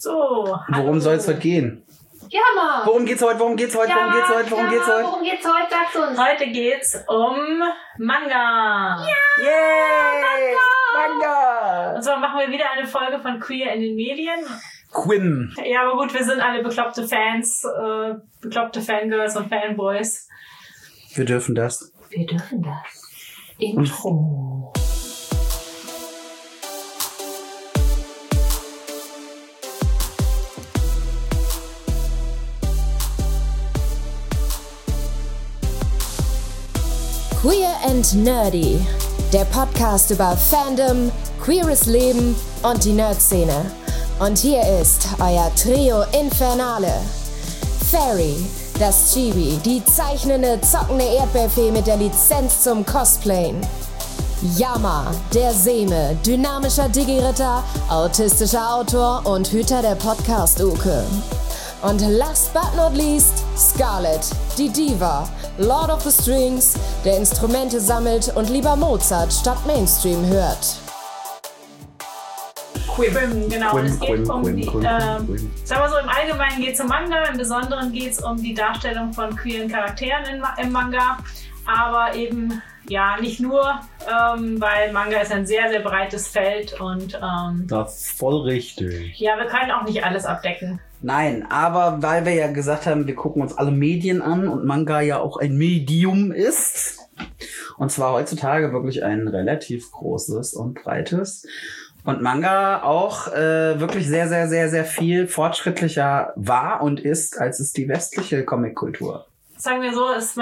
So, worum soll es heute gehen? Jammer! Worum geht's heute? Worum geht's heute? Sag's uns. Heute geht's um Manga. Ja! Yay! Manga! Und zwar machen wir wieder eine Folge von Queer in den Medien. Quinn. Ja, aber gut, wir sind alle bekloppte Fans, bekloppte Fangirls und Fanboys. Wir dürfen das. Intro. Queer and Nerdy, der Podcast über Fandom, queeres Leben und die Nerd-Szene. Und hier ist euer Trio Infernale. Fairy, das Chibi, die zeichnende, zockende Erdbeerfee mit der Lizenz zum Cosplayen. Yama, der Seme, dynamischer Digi-Ritter, autistischer Autor und Hüter der Podcast-Uke. Und last but not least, Scarlett, die Diva, Lord of the Strings, der Instrumente sammelt und lieber Mozart statt Mainstream hört. Quim, genau. Es geht um die, sagen wir so, im Allgemeinen geht es um Manga, im Besonderen geht es um die Darstellung von queeren Charakteren im Manga, aber eben ja nicht nur, weil Manga ist ein sehr, sehr breites Feld und Das ist voll richtig. ja, wir können auch nicht alles abdecken. Nein, aber weil wir ja gesagt haben, wir gucken uns alle Medien an und Manga ja auch ein Medium ist. Und zwar heutzutage wirklich ein relativ großes und breites. Und Manga auch wirklich sehr, sehr, sehr, sehr viel fortschrittlicher war und ist, als es die westliche Comickultur Sagen wir so, es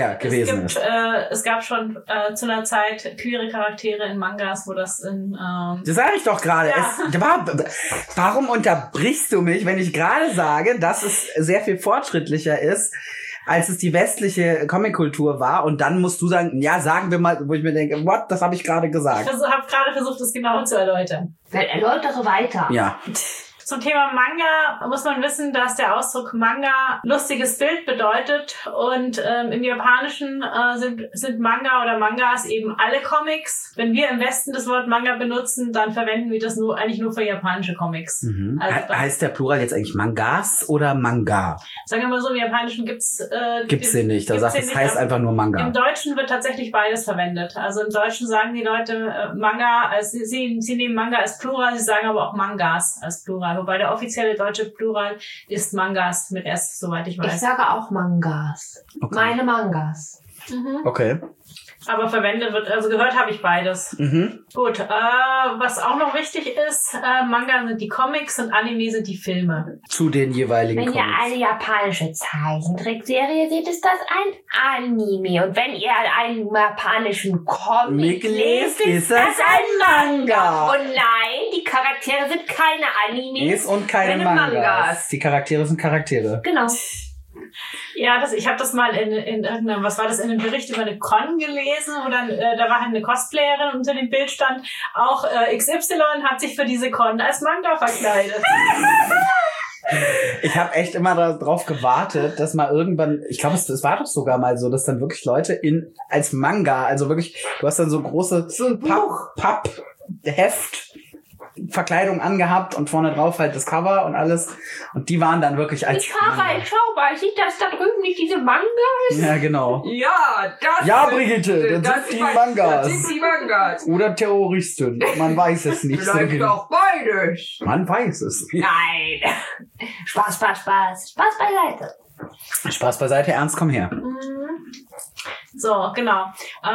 gab schon zu einer Zeit queere Charaktere in Mangas, wo das in... Das sage ich doch gerade. Ja. Warum unterbrichst du mich, wenn ich gerade sage, dass es sehr viel fortschrittlicher ist, als es die westliche Comickultur war? Und dann musst du sagen, ja, sagen wir mal, wo ich mir denke, what, das habe ich gerade gesagt. Ich habe gerade versucht, das genauer zu erläutern. Erläutere weiter. Ja. Zum Thema Manga muss man wissen, dass der Ausdruck Manga lustiges Bild bedeutet und im Japanischen sind Manga oder Mangas eben alle Comics. Wenn wir im Westen das Wort Manga benutzen, dann verwenden wir das eigentlich nur für japanische Comics. Mhm. Also heißt der Plural jetzt eigentlich Mangas oder Manga? Sagen wir mal so, im Japanischen gibt's den nicht. Da sagt es heißt einfach nur Manga. Im Deutschen wird tatsächlich beides verwendet. Also im Deutschen sagen die Leute Manga, also sie nehmen Manga als Plural, sie sagen aber auch Mangas als Plural. Wobei der offizielle deutsche Plural ist Mangas mit S, soweit ich weiß. Ich sage auch Mangas. Okay. Meine Mangas. Mhm. Okay. Aber verwendet wird, also gehört habe ich beides. Mhm. Gut, was auch noch wichtig ist, Manga sind die Comics und Anime sind die Filme. Zu den jeweiligen Wenn ihr Comics. eine japanische Zeichentrickserie seht, ist das ein Anime. Und wenn ihr einen japanischen Comic lest, ist das ein Manga. Und nein, die Charaktere sind keine Animes Und keine Mangas. Mangas. Die Charaktere sind Charaktere. Genau. Ja, ich habe das mal in irgendeinem, was war das, in einem Bericht über eine Con gelesen, wo dann, da war halt eine Cosplayerin unter dem Bild stand, auch XY hat sich für diese Con als Manga verkleidet. Ich habe echt immer darauf gewartet, dass mal irgendwann, ich glaube, es war doch sogar mal so, dass dann wirklich Leute als Manga, also wirklich, du hast dann so große Pappheft Verkleidung angehabt und vorne drauf halt das Cover und alles. Und die waren dann wirklich als Manga. Schau mal, sieht das da drüben nicht diese Mangas? Ja, genau. Ja, das Ja, Brigitte, das sind die Mangas. Das sind die Mangas. Oder Terroristen. Man weiß es nicht so Vielleicht genau. auch beides. Man weiß es nicht. Nein. Spaß. Spaß beiseite. Spaß beiseite, Ernst, komm her. So, genau.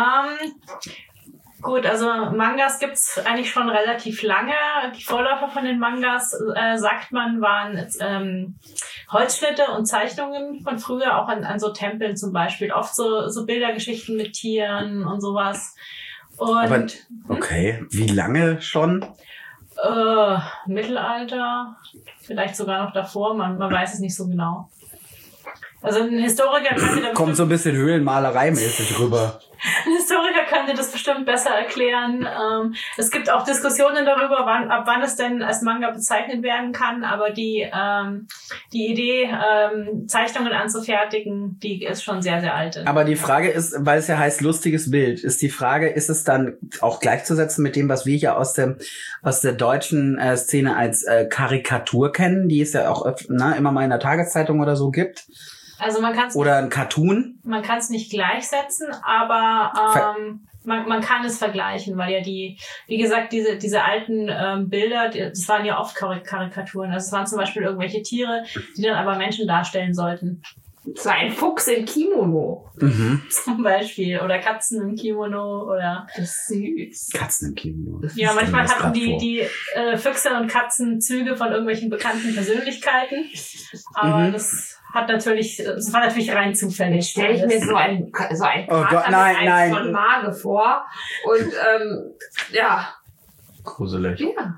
Gut, also Mangas gibt's eigentlich schon relativ lange. Die Vorläufer von den Mangas, sagt man, waren Holzschnitte und Zeichnungen von früher, auch an so Tempeln zum Beispiel. Oft so Bildergeschichten mit Tieren und sowas. Und Aber, okay, wie lange schon? Mittelalter, vielleicht sogar noch davor, man weiß es nicht so genau. Also ein Historiker kann mir da Kommt so ein bisschen Höhlenmalerei-mäßig rüber. Ein Historiker könnte das bestimmt besser erklären. Es gibt auch Diskussionen darüber, ab wann es denn als Manga bezeichnet werden kann, aber die Idee, Zeichnungen anzufertigen, die ist schon sehr, sehr alt. Aber die Frage ist, weil es ja heißt lustiges Bild, ist die Frage, ist es dann auch gleichzusetzen mit dem, was wir hier aus der deutschen Szene als Karikatur kennen, die es ja auch immer mal in der Tageszeitung oder so gibt? Also man kann's oder ein Cartoon? Man kann es nicht gleichsetzen, aber man kann es vergleichen, weil ja wie gesagt, diese alten Bilder, das waren ja oft Karikaturen. Also es waren zum Beispiel irgendwelche Tiere, die dann aber Menschen darstellen sollten. So ein Fuchs im Kimono. Mhm. Zum Beispiel. Oder Katzen im Kimono. Oder das ist süß. Katzen im Kimono. Ja, manchmal hatten die Füchse und Katzen Züge von irgendwelchen bekannten Persönlichkeiten. Aber das war natürlich rein zufällig. Stelle ich mir so ein nein. von Mage vor. Und ja. Gruselig. Ja.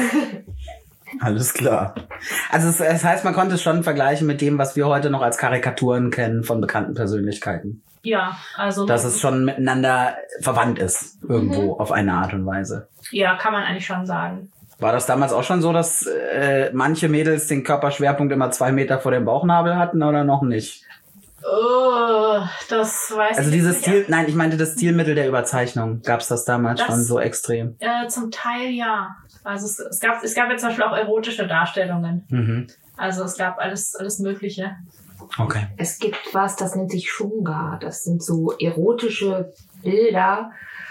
Alles klar. Also es heißt, man konnte es schon vergleichen mit dem, was wir heute noch als Karikaturen kennen von bekannten Persönlichkeiten. Ja, also... Dass es schon miteinander verwandt ist, irgendwo auf eine Art und Weise. Ja, kann man eigentlich schon sagen. War das damals auch schon so, dass manche Mädels den Körperschwerpunkt immer 2 Meter vor dem Bauchnabel hatten oder noch nicht? Oh, das weiß also ich dieses nicht. ich meinte das Stilmittel der Überzeichnung. Gab es das damals schon so extrem? Zum Teil ja. Also es gab jetzt zum Beispiel auch erotische Darstellungen. Mhm. Also es gab alles Mögliche. Okay. Es gibt was, das nennt sich Shunga. Das sind so erotische Bilder.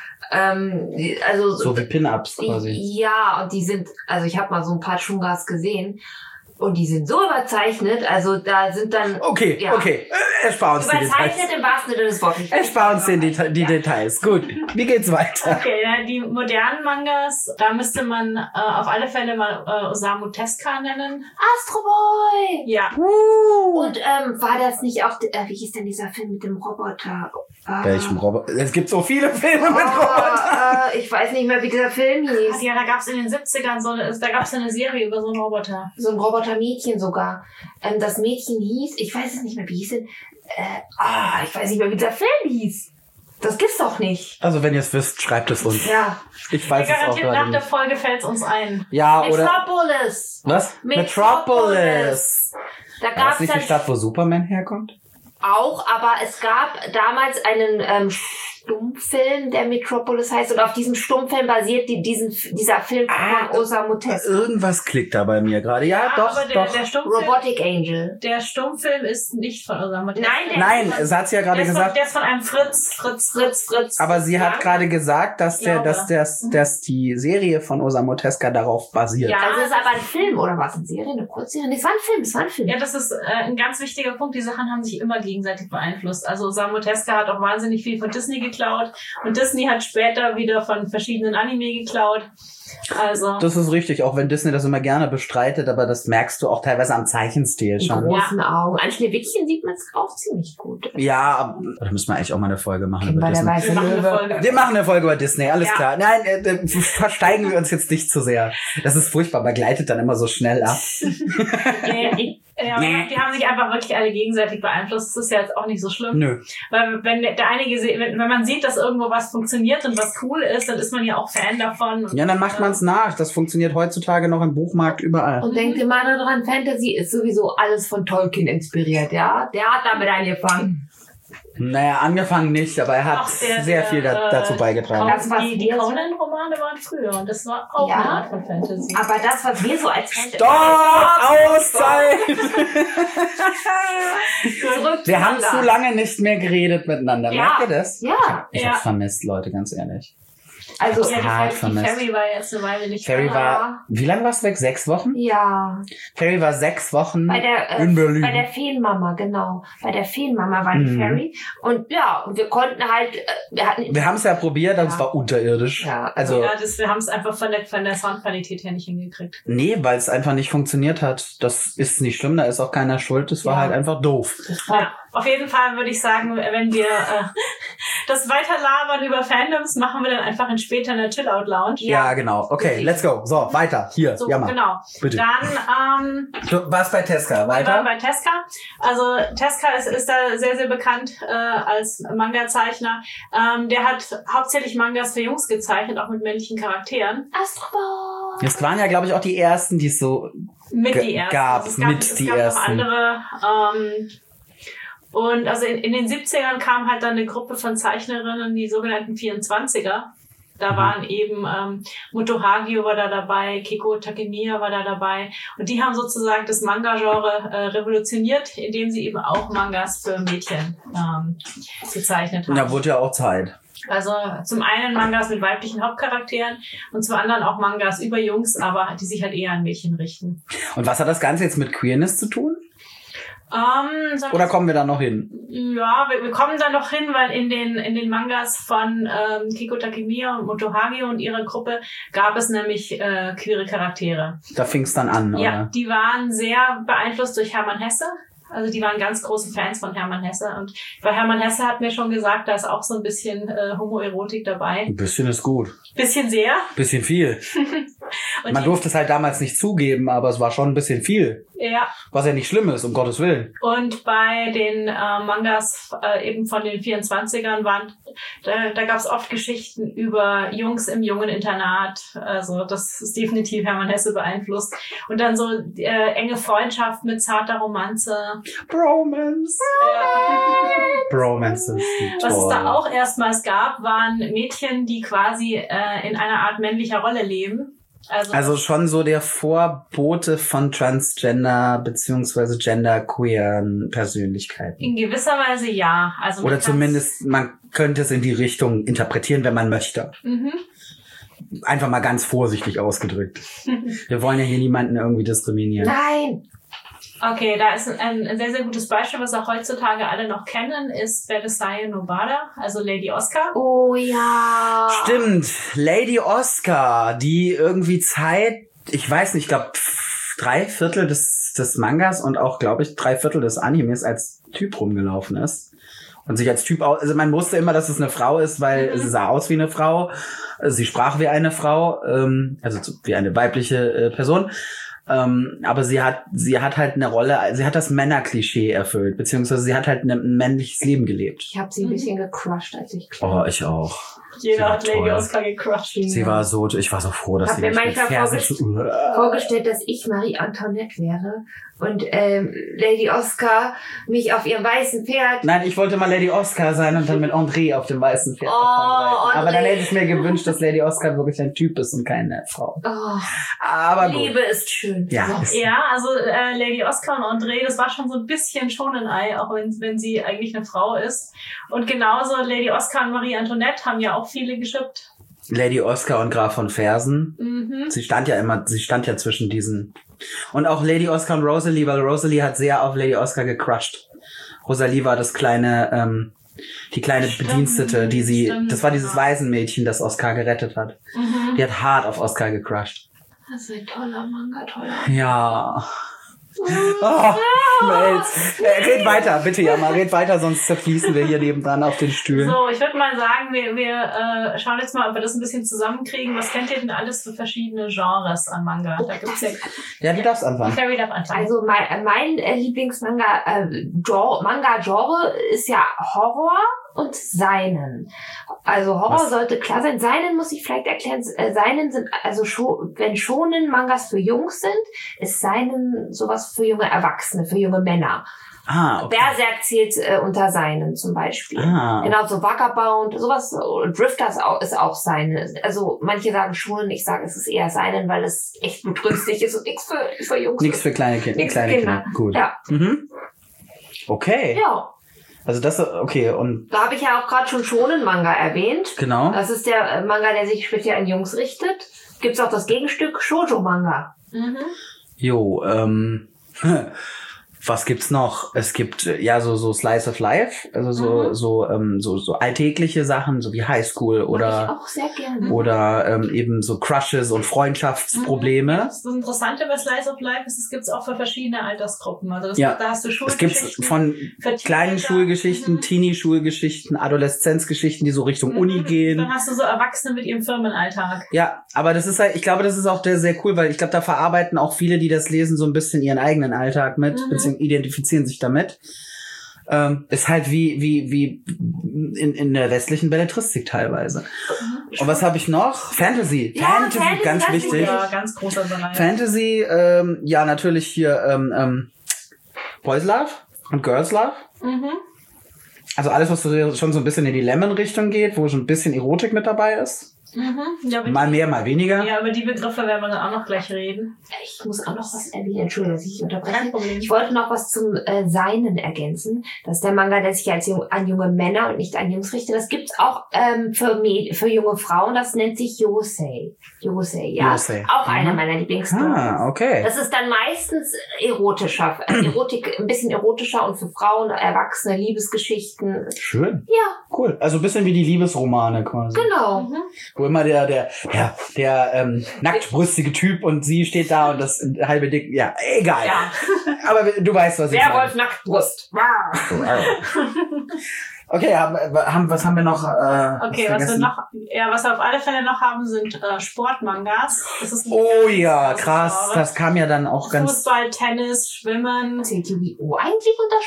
Also so wie Pin-Ups quasi. Ja, und die sind, also ich habe mal so ein paar Shungas gesehen. Und die sind so überzeichnet, also da sind dann... Okay. Erspar uns die Details. Überzeichnet im wahrsten Sinne des Wortes. Erspar uns die Details. Gut, wie geht's weiter? Okay, die modernen Mangas, da müsste man auf alle Fälle mal Osamu Tezuka nennen. Astro Boy! Ja. Und war das nicht auch, wie hieß denn dieser Film mit dem Roboter? Welchem Roboter? Es gibt so viele Filme mit Robotern. Ich weiß nicht mehr, wie dieser Film hieß. Ja, da gab's in den 70ern da gab's eine Serie über so einen Roboter. So ein Roboter-Mädchen sogar. Das Mädchen hieß, ich weiß es nicht mehr, wie hieß denn? Ich weiß nicht mehr, wie dieser Film hieß. Das gibt's doch nicht. Also wenn ihr es wisst, schreibt es uns. Ja. Ich weiß es auch garantiert gerade nach der nicht. Folge fällt's uns ein. Ja, oder... Metropolis. Was? Metropolis. Da War gab's das nicht die dann Stadt, wo Superman herkommt? auch, aber es gab damals einen Stummfilm, der Metropolis heißt, und auf diesem Stummfilm basiert dieser Film von Osamu Tezuka. Irgendwas klickt da bei mir gerade. Ja, doch, aber doch. Der Stummfilm, Robotic Angel. der Stummfilm ist nicht von Osamu Tezuka. Nein, es hat sie ja gerade gesagt. Der ist von einem Fritz. Aber sie hat Ja. gerade gesagt, dass dass die Serie von Osamu Tezuka darauf basiert. Ja. Also es ist aber ein Film oder was? Eine Serie, eine Kurzserie? Nee, es war ein Film. Ja, das ist ein ganz wichtiger Punkt. Die Sachen haben sich immer gegenseitig beeinflusst. Also Osamu Tezuka hat auch wahnsinnig viel von Disney geklaut und Disney hat später wieder von verschiedenen Anime geklaut. Also Das ist richtig, auch wenn Disney das immer gerne bestreitet, aber das merkst du auch teilweise am Zeichenstil Die schon. großen Augen. An Schneewittchen sieht man es auch ziemlich gut. Ja, aber da müssen wir eigentlich auch mal eine Folge machen über Bei der Disney. weiße wir machen eine Löwe. Folge. Wir machen eine Folge über Disney, alles Ja. klar. Nein, versteigen wir uns jetzt nicht zu sehr. Das ist furchtbar, man gleitet dann immer so schnell ab. Ja, die haben sich einfach wirklich alle gegenseitig beeinflusst. Das ist ja jetzt auch nicht so schlimm. Nö. Weil wenn man sieht, dass irgendwo was funktioniert und was cool ist, dann ist man ja auch Fan davon. Ja, dann macht man es nach. Das funktioniert heutzutage noch im Buchmarkt überall. Und denkt immer daran, Fantasy ist sowieso alles von Tolkien inspiriert, ja? Der hat damit angefangen. Naja, angefangen nicht, aber er hat Auch sehr viel dazu beigetragen. Das, was die wir so- Conan-Romane waren früher und das war auch Ja. eine Art von Fantasy. Aber das, was wir so als Fantasy... Stopp! Auszeit! Zurück Wir haben zu zu lange nicht mehr geredet miteinander. Ja. Merkt ihr das? Ja, Ich Ja. hab's vermisst, Leute, ganz ehrlich. also... Ja, hart die vermisst. Ferry war jetzt eine Weile nicht Ferry da. war, wie lange warst du weg? 6 Wochen? Ja, Ferry war 6 Wochen bei der, in Berlin. bei der Feenmama, genau. Bei der Feenmama war die Mhm. Ferry. Und ja, und wir konnten halt, Wir haben es ja probiert, aber Ja. es war unterirdisch. Ja. Also, Ja, wir haben es einfach von der Soundqualität her nicht hingekriegt. nee, weil es einfach nicht funktioniert hat. Das ist nicht schlimm, da ist auch keiner schuld. Das war Ja. halt einfach doof. das war Auf jeden Fall würde ich sagen, wenn wir das Weiterlabern über Fandoms machen wir dann einfach in später in der Chill-Out-Lounge. Ja, genau. Okay, let's go. So, weiter. Hier, So, Jammer. genau. Bitte. Dann Du warst bei Tezuka. wir waren Weiter? bei Tezuka. Also Tezuka ist da sehr, sehr bekannt als Manga-Zeichner. Der hat hauptsächlich Mangas für Jungs gezeichnet, auch mit männlichen Charakteren. Astro Boy. Das waren ja, glaube ich, auch die ersten, die es so Mit die ersten. gab. Also Mit die noch ersten. andere. Und also in den 70ern kam halt dann eine Gruppe von Zeichnerinnen, die sogenannten 24er. Da waren eben Moto Hagio war da dabei, Keiko Takemiya war da dabei. Und die haben sozusagen das Manga-Genre revolutioniert, indem sie eben auch Mangas für Mädchen gezeichnet haben. Da wurde ja auch Zeit. Also zum einen Mangas mit weiblichen Hauptcharakteren und zum anderen auch Mangas über Jungs, aber die sich halt eher an Mädchen richten. Und was hat das Ganze jetzt mit Queerness zu tun? Oder kommen wir da noch hin? Ja, wir kommen da noch hin, weil in den Mangas von Keiko Takemiya und Moto Hagio und ihrer Gruppe gab es nämlich queere Charaktere. Da fing es dann an, Ja, oder? die waren sehr beeinflusst durch Hermann Hesse. Also die waren ganz große Fans von Hermann Hesse. Und bei Hermann Hesse hat mir schon gesagt, da ist auch so ein bisschen Homoerotik dabei. Ein bisschen ist gut. Bisschen sehr. Bisschen viel. Und Man durfte es halt damals nicht zugeben, aber es war schon ein bisschen viel. Ja. Was ja nicht schlimm ist, um Gottes Willen. Und bei den Mangas eben von den 24ern da gab es oft Geschichten über Jungs im jungen Internat. Also das ist definitiv Hermann Hesse beeinflusst. Und dann so enge Freundschaft mit zarter Romanze. Bromance. Bromance ist toll. Was es da auch erstmals gab, waren Mädchen, die quasi in einer Art männlicher Rolle leben. Also schon so der Vorbote von Transgender beziehungsweise genderqueeren Persönlichkeiten. In gewisser Weise ja. Also Oder zumindest, man könnte es in die Richtung interpretieren, wenn man möchte. Mhm. Einfach mal ganz vorsichtig ausgedrückt. Wir wollen ja hier niemanden irgendwie diskriminieren. Nein. Okay, da ist ein sehr, sehr gutes Beispiel, was auch heutzutage alle noch kennen, ist Beresaye Nobara, also Lady Oscar. Oh ja. Stimmt, Lady Oscar, die irgendwie ich weiß nicht, ich glaube 3/4 des Mangas und auch, glaube ich, 3/4 des Animes als Typ rumgelaufen ist. Und sich als Typ also man wusste immer, dass es eine Frau ist, weil sie sah aus wie eine Frau, sie sprach wie eine Frau, also wie eine weibliche Person. Aber sie hat halt eine Rolle, sie hat das Männerklischee erfüllt, beziehungsweise sie hat halt ein männliches Leben gelebt. Ich habe sie ein bisschen gecrushed, als ich klein war. Oh, ich auch. Jeder hat Lady toll. Oscar gecrushed. Sie war so, ich war so froh, dass Hab sie mir nicht mit manchmal Fersen vorgestellt, dass ich Marie Antoinette wäre und Lady Oscar mich auf ihrem weißen Pferd. Nein, ich wollte mal Lady Oscar sein und dann mit André auf dem weißen Pferd davonreiten. Aber dann André. hätte ich mir gewünscht, dass Lady Oscar wirklich ein Typ ist und keine Frau. Oh, Aber gut. Liebe ist schön. Ja, So. ist- Ja, also Lady Oscar und André, das war schon so ein bisschen Shonen-Ei, auch wenn sie eigentlich eine Frau ist. Und genauso Lady Oscar und Marie Antoinette haben ja auch viele geschippt. Lady Oscar und Graf von Fersen. Mhm. Sie stand ja zwischen diesen. Und auch Lady Oscar und Rosalie, weil Rosalie hat sehr auf Lady Oscar gecrushed. Rosalie war das kleine, die kleine Bedienstete, das war dieses Waisenmädchen, das Oscar gerettet hat. Mhm. Die hat hart auf Oscar gecrushed. Das ist ein toller Manga, toller. Ja. Oh, Schmelz. Red weiter, bitte, Jammer, red weiter, sonst zerfließen wir hier nebendran auf den Stühlen. So, ich würde mal sagen, wir schauen jetzt mal, ob wir das ein bisschen zusammenkriegen. Was kennt ihr denn alles für verschiedene Genres an Manga? Da gibt's ja... Ja, du darfst anfangen. Carrie darf anfangen. Also mein Lieblingsmanga Manga-Genre ist ja Horror und Seinen. Also Horror Was? sollte klar sein. Seinen muss ich vielleicht erklären. Seinen sind also wenn Shonen Mangas für Jungs sind, ist Seinen sowas für junge Erwachsene, für junge Männer. Ah, okay. Berserk zählt unter Seinen zum Beispiel. Ah, okay. Genau, so Vagabond, sowas, Drifter ist auch Seinen. Also manche sagen schon, ich sage, es ist eher Seinen, weil es echt blutrünstig ist und nichts für Jungs. Nichts für kleine Kinder. Nix für Kinder. Gut. Ja. Mhm. Okay. Ja, Also das, okay, und da habe ich ja auch gerade schon Shonen-Manga erwähnt. genau. Das ist der Manga, der sich speziell an Jungs richtet. Gibt's auch das Gegenstück Shoujo-Manga. Mhm. Jo, Was gibt's noch? Es gibt so Slice of Life, also so alltägliche Sachen, so wie Highschool oder ich auch sehr gerne. oder eben so Crushes und Freundschaftsprobleme. Das Interessante bei Slice of Life ist, es gibt's auch für verschiedene Altersgruppen. Also da hast du Es Schulgeschichten. gibt von kleinen Schulgeschichten, Teenie-Schulgeschichten, Adoleszenzgeschichten, die so Richtung Uni gehen. Dann hast du so Erwachsene mit ihrem Firmenalltag. Ja, aber das ist halt, ich glaube, das ist auch sehr cool, weil ich glaube, da verarbeiten auch viele, die das lesen, so ein bisschen ihren eigenen Alltag mit, beziehungsweise identifizieren sich damit. Ist halt wie in der westlichen Belletristik teilweise. Und was habe ich noch? Fantasy. Ja, Fantasy, ganz wichtig. Ja, ganz großer Bereich. Fantasy, natürlich hier Boys Love und Girls Love. Also alles, was schon so ein bisschen in die Lemon-Richtung geht, wo schon ein bisschen Erotik mit dabei ist. Ja, Mal mehr, mal weniger. Ja, über die Begriffe werden wir dann auch noch gleich reden. Ich muss auch noch was erwähnen. Entschuldigung, dass ich unterbreche. Kein Problem. Ich wollte noch was zum Seinen ergänzen. Das ist der Manga, der sich an junge Männer und nicht an Jungs richtet. Das gibt's auch für junge Frauen. Das nennt sich Yosei. Ja. Yosei. Auch einer meiner Lieblingsstories. Okay. Das ist dann meistens erotischer. Erotik, ein bisschen erotischer und für Frauen, Erwachsene, Liebesgeschichten. Schön. Ja. Cool. Also ein bisschen wie die Liebesromane quasi. Genau. Wo immer der nacktbrüstige Typ und sie steht da und das halbe Dick, ja, egal. Ja. Aber du weißt, was ich meine. Werwolf Nacktbrust. Okay, was haben wir noch? Okay, was wir auf alle Fälle noch haben, sind Sportmangas. Das ist krass. Das kam ja dann auch ganz... Fußball, Tennis, Schwimmen. Zählt Yu-Gi-Oh! Eigentlich unter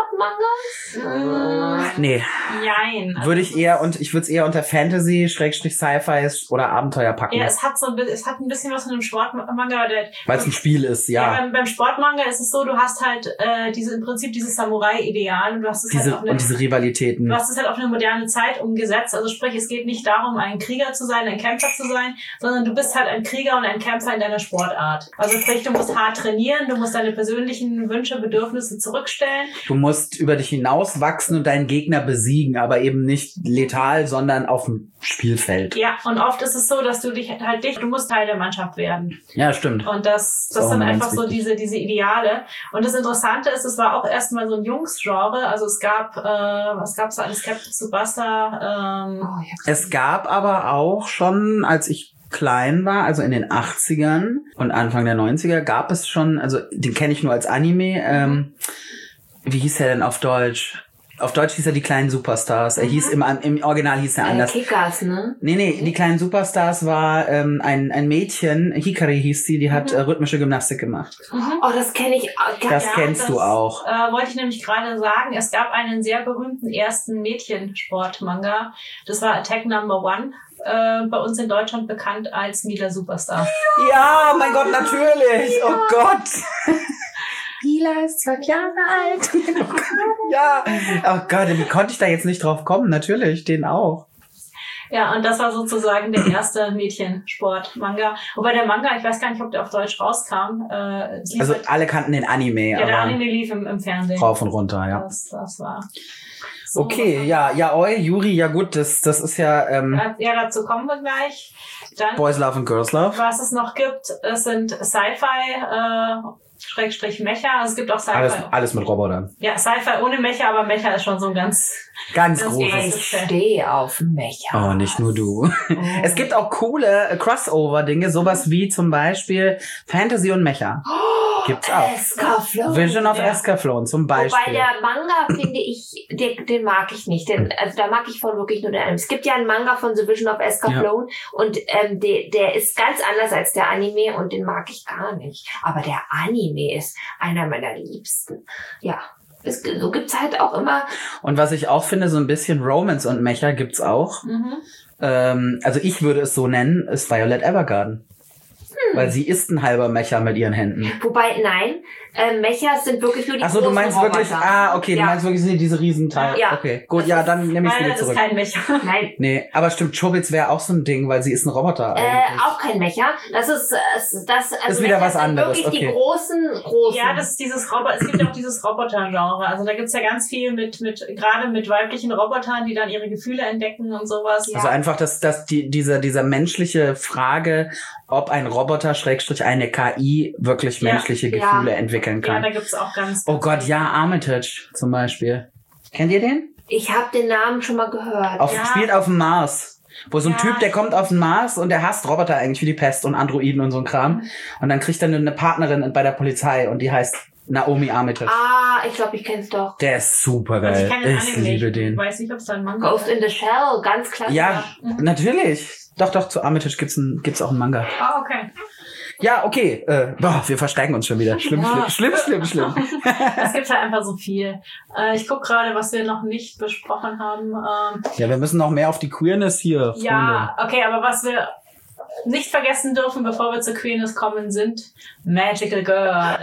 Sportmangas? Nee. Jein. Würde ich würde es eher unter Fantasy, Sci-Fi oder Abenteuer packen. Ja, es hat ein bisschen was von einem Sportmanga. Weil es ein Spiel ist, ja. Beim Sportmanga ist es so, du hast halt im Prinzip dieses Samurai-Ideal und du hast es diese Rivalitäten. Du hast es halt auf eine moderne Zeit umgesetzt. Also sprich, es geht nicht darum, ein Krieger zu sein, ein Kämpfer zu sein, sondern du bist halt ein Krieger und ein Kämpfer in deiner Sportart. Also sprich, du musst hart trainieren, du musst deine persönlichen Wünsche, Bedürfnisse zurückstellen. Du musst über dich hinauswachsen und deinen Gegner besiegen, aber eben nicht letal, sondern auf dem Spielfeld. Ja, und oft ist es so, dass du musst Teil der Mannschaft werden. Ja, stimmt. Und das sind einfach so diese Ideale. Und das Interessante ist, es war auch erstmal so ein Jungs-Genre. Also es gab, was gab's da alles? Captain Tsubasa. Es gab aber auch schon, als ich klein war, also in den 80ern und Anfang der 90er, gab es schon, also den kenne ich nur als Anime, wie hieß der denn auf Deutsch? Auf Deutsch hieß er die kleinen Superstars. Er hieß im Original hieß er anders. Kickers, ne? Nee, die kleinen Superstars war ein Mädchen, Hikari hieß die hat rhythmische Gymnastik gemacht. Oh, das kenne ich. Das kennst du auch. Wollte ich nämlich gerade sagen. Es gab einen sehr berühmten ersten Mädchensport-Manga. Das war Attack Number One. Bei uns in Deutschland bekannt als Mila Superstar. Ja, mein Gott, natürlich. Oh Gott. Mila ist 12 Jahre alt. Ja. Oh Gott, wie konnte ich da jetzt nicht drauf kommen? Natürlich, den auch. Ja, und das war sozusagen der erste Mädchensport-Manga. Wobei der Manga, ich weiß gar nicht, ob der auf Deutsch rauskam. Also halt, alle kannten den Anime. Ja, der Anime lief im Fernsehen. Rauf und runter, ja. Das war... So, okay, Yuri, ja gut, das ist ja... ja, dazu kommen wir gleich. Dann, Boys Love und Girls Love. Was es noch gibt, es sind Sci-Fi... Schrägstrich Mecha. Also es gibt auch Sci-Fi. Alles mit Robotern. Ja, Sci-Fi ohne Mecha, aber Mecha ist schon so ein ganz großes. Ich stehe auf Mecha. Oh, nicht nur du. Es gibt auch coole Crossover-Dinge, sowas wie zum Beispiel Fantasy und Mecha. Gibt's auch. Escaflowne. Vision of Escaflowne zum Beispiel. Wobei der Manga, finde ich, den mag ich nicht. Also da mag ich von wirklich nur den Anime. Es gibt ja einen Manga von The Vision of Escaflowne und der ist ganz anders als der Anime und den mag ich gar nicht. Aber der Anime ist einer meiner Liebsten. Ja. So gibt's halt auch immer. Und was ich auch finde, so ein bisschen Romance und Mecha gibt's auch. Also ich würde es so nennen, ist Violet Evergarden. Weil sie ist ein halber Mecha mit ihren Händen. Wobei, nein, Mechas sind wirklich nur die großen Ach so, du meinst Roboter. wirklich, okay, du meinst wirklich diese Riesenteile. Ja. Okay, gut, ja, dann nehme ich wieder zurück. Das ist kein Mecha. Nein. Nee, aber stimmt, Chobits wäre auch so ein Ding, weil sie ist ein Roboter eigentlich. Auch kein Mecha. Das ist wieder was sind anderes, wirklich okay. Die großen. Ja, das ist es gibt auch dieses Roboter-Genre. Also da gibt's ja ganz viel gerade mit weiblichen Robotern, die dann ihre Gefühle entdecken und sowas. Also einfach, dass dieser menschliche Frage, ob ein Roboter Roboter / eine KI wirklich menschliche Gefühle entwickeln kann. Ja, da gibt's auch ganz... Oh Gott, ja, Armitage zum Beispiel. Kennt ihr den? Ich habe den Namen schon mal gehört. Spielt auf dem Mars. Wo so ein Typ, der kommt auf den Mars und der hasst Roboter eigentlich wie die Pest und Androiden und so ein Kram. Und dann kriegt er eine Partnerin bei der Polizei und die heißt Naomi Armitage. Ich glaube, ich kenn's doch. Der ist super geil. Also ich kenne ich liebe den. Ich weiß nicht, ob es da ein Manga Ghost in the Shell, ganz klasse. Ja, natürlich. Doch, zu Armitage gibt's auch einen Manga. Okay. Ja, okay. Wir versteigen uns schon wieder. Schlimm. Es gibt halt einfach so viel. Ich guck gerade, was wir noch nicht besprochen haben. Ja, wir müssen noch mehr auf die Queerness hier, Freunde. Ja, okay, aber was wir nicht vergessen dürfen, bevor wir zur Queerness kommen, sind Magical Girl.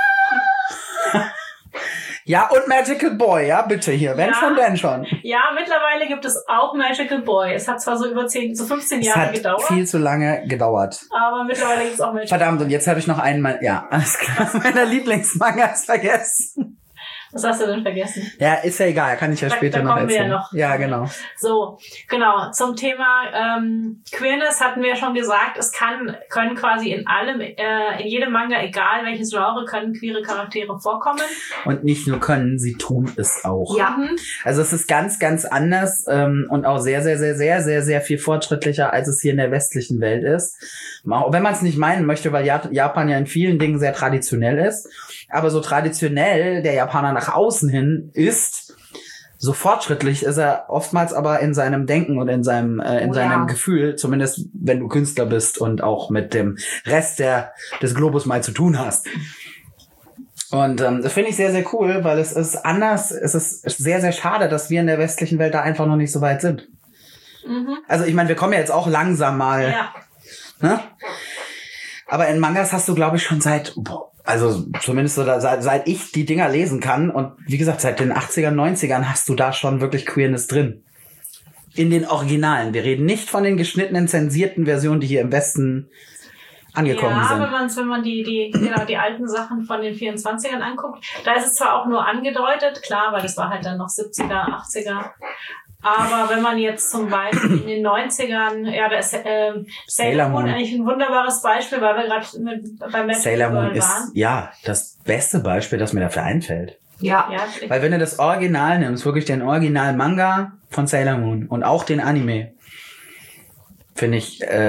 Ja, und Magical Boy, ja, bitte hier. Wenn schon, denn schon. Ja, mittlerweile gibt es auch Magical Boy. Es hat zwar so 15 Jahre gedauert. Es hat viel zu lange gedauert. Aber mittlerweile gibt es auch Magical Boy. Verdammt, und jetzt habe ich noch einmal, ja, alles klar, meiner Lieblingsmangas vergessen. Was hast du denn vergessen? Ja, ist ja egal, kann ich ja später noch erzählen. Da kommen wir ja noch. Ja, genau. So, genau. Zum Thema Queerness hatten wir ja schon gesagt, können quasi in jedem Manga, egal welches Genre, können queere Charaktere vorkommen. Und nicht nur können, sie tun es auch. Ja. Also es ist ganz, ganz anders und auch sehr, sehr, sehr, sehr, sehr, sehr viel fortschrittlicher, als es hier in der westlichen Welt ist. Auch wenn man es nicht meinen möchte, weil Japan ja in vielen Dingen sehr traditionell ist. Aber so traditionell der Japaner nach außen hin ist, so fortschrittlich ist er oftmals aber in seinem Denken und in seinem Gefühl, zumindest wenn du Künstler bist und auch mit dem Rest des Globus mal zu tun hast. Und das finde ich sehr, sehr cool, weil es ist anders, es ist sehr, sehr schade, dass wir in der westlichen Welt da einfach noch nicht so weit sind. Mhm. Also ich meine, wir kommen ja jetzt auch langsam mal. Ja. Ne? Aber in Mangas hast du, glaube ich, schon also zumindest so seit ich die Dinger lesen kann und wie gesagt, seit den 80ern, 90ern hast du da schon wirklich Queerness drin. In den Originalen. Wir reden nicht von den geschnittenen, zensierten Versionen, die hier im Westen angekommen sind. Ja, wenn man die alten Sachen von den 24ern anguckt, da ist es zwar auch nur angedeutet, klar, weil das war halt dann noch 70er, 80er. Aber wenn man jetzt zum Beispiel in den 90ern, da ist Sailor Moon eigentlich ein wunderbares Beispiel, weil wir gerade beim Magic Sailor Moon waren. ist das beste Beispiel, das mir dafür einfällt. Ja. Weil wenn du das Original nimmst, wirklich den Original-Manga von Sailor Moon und auch den Anime, finde ich... sie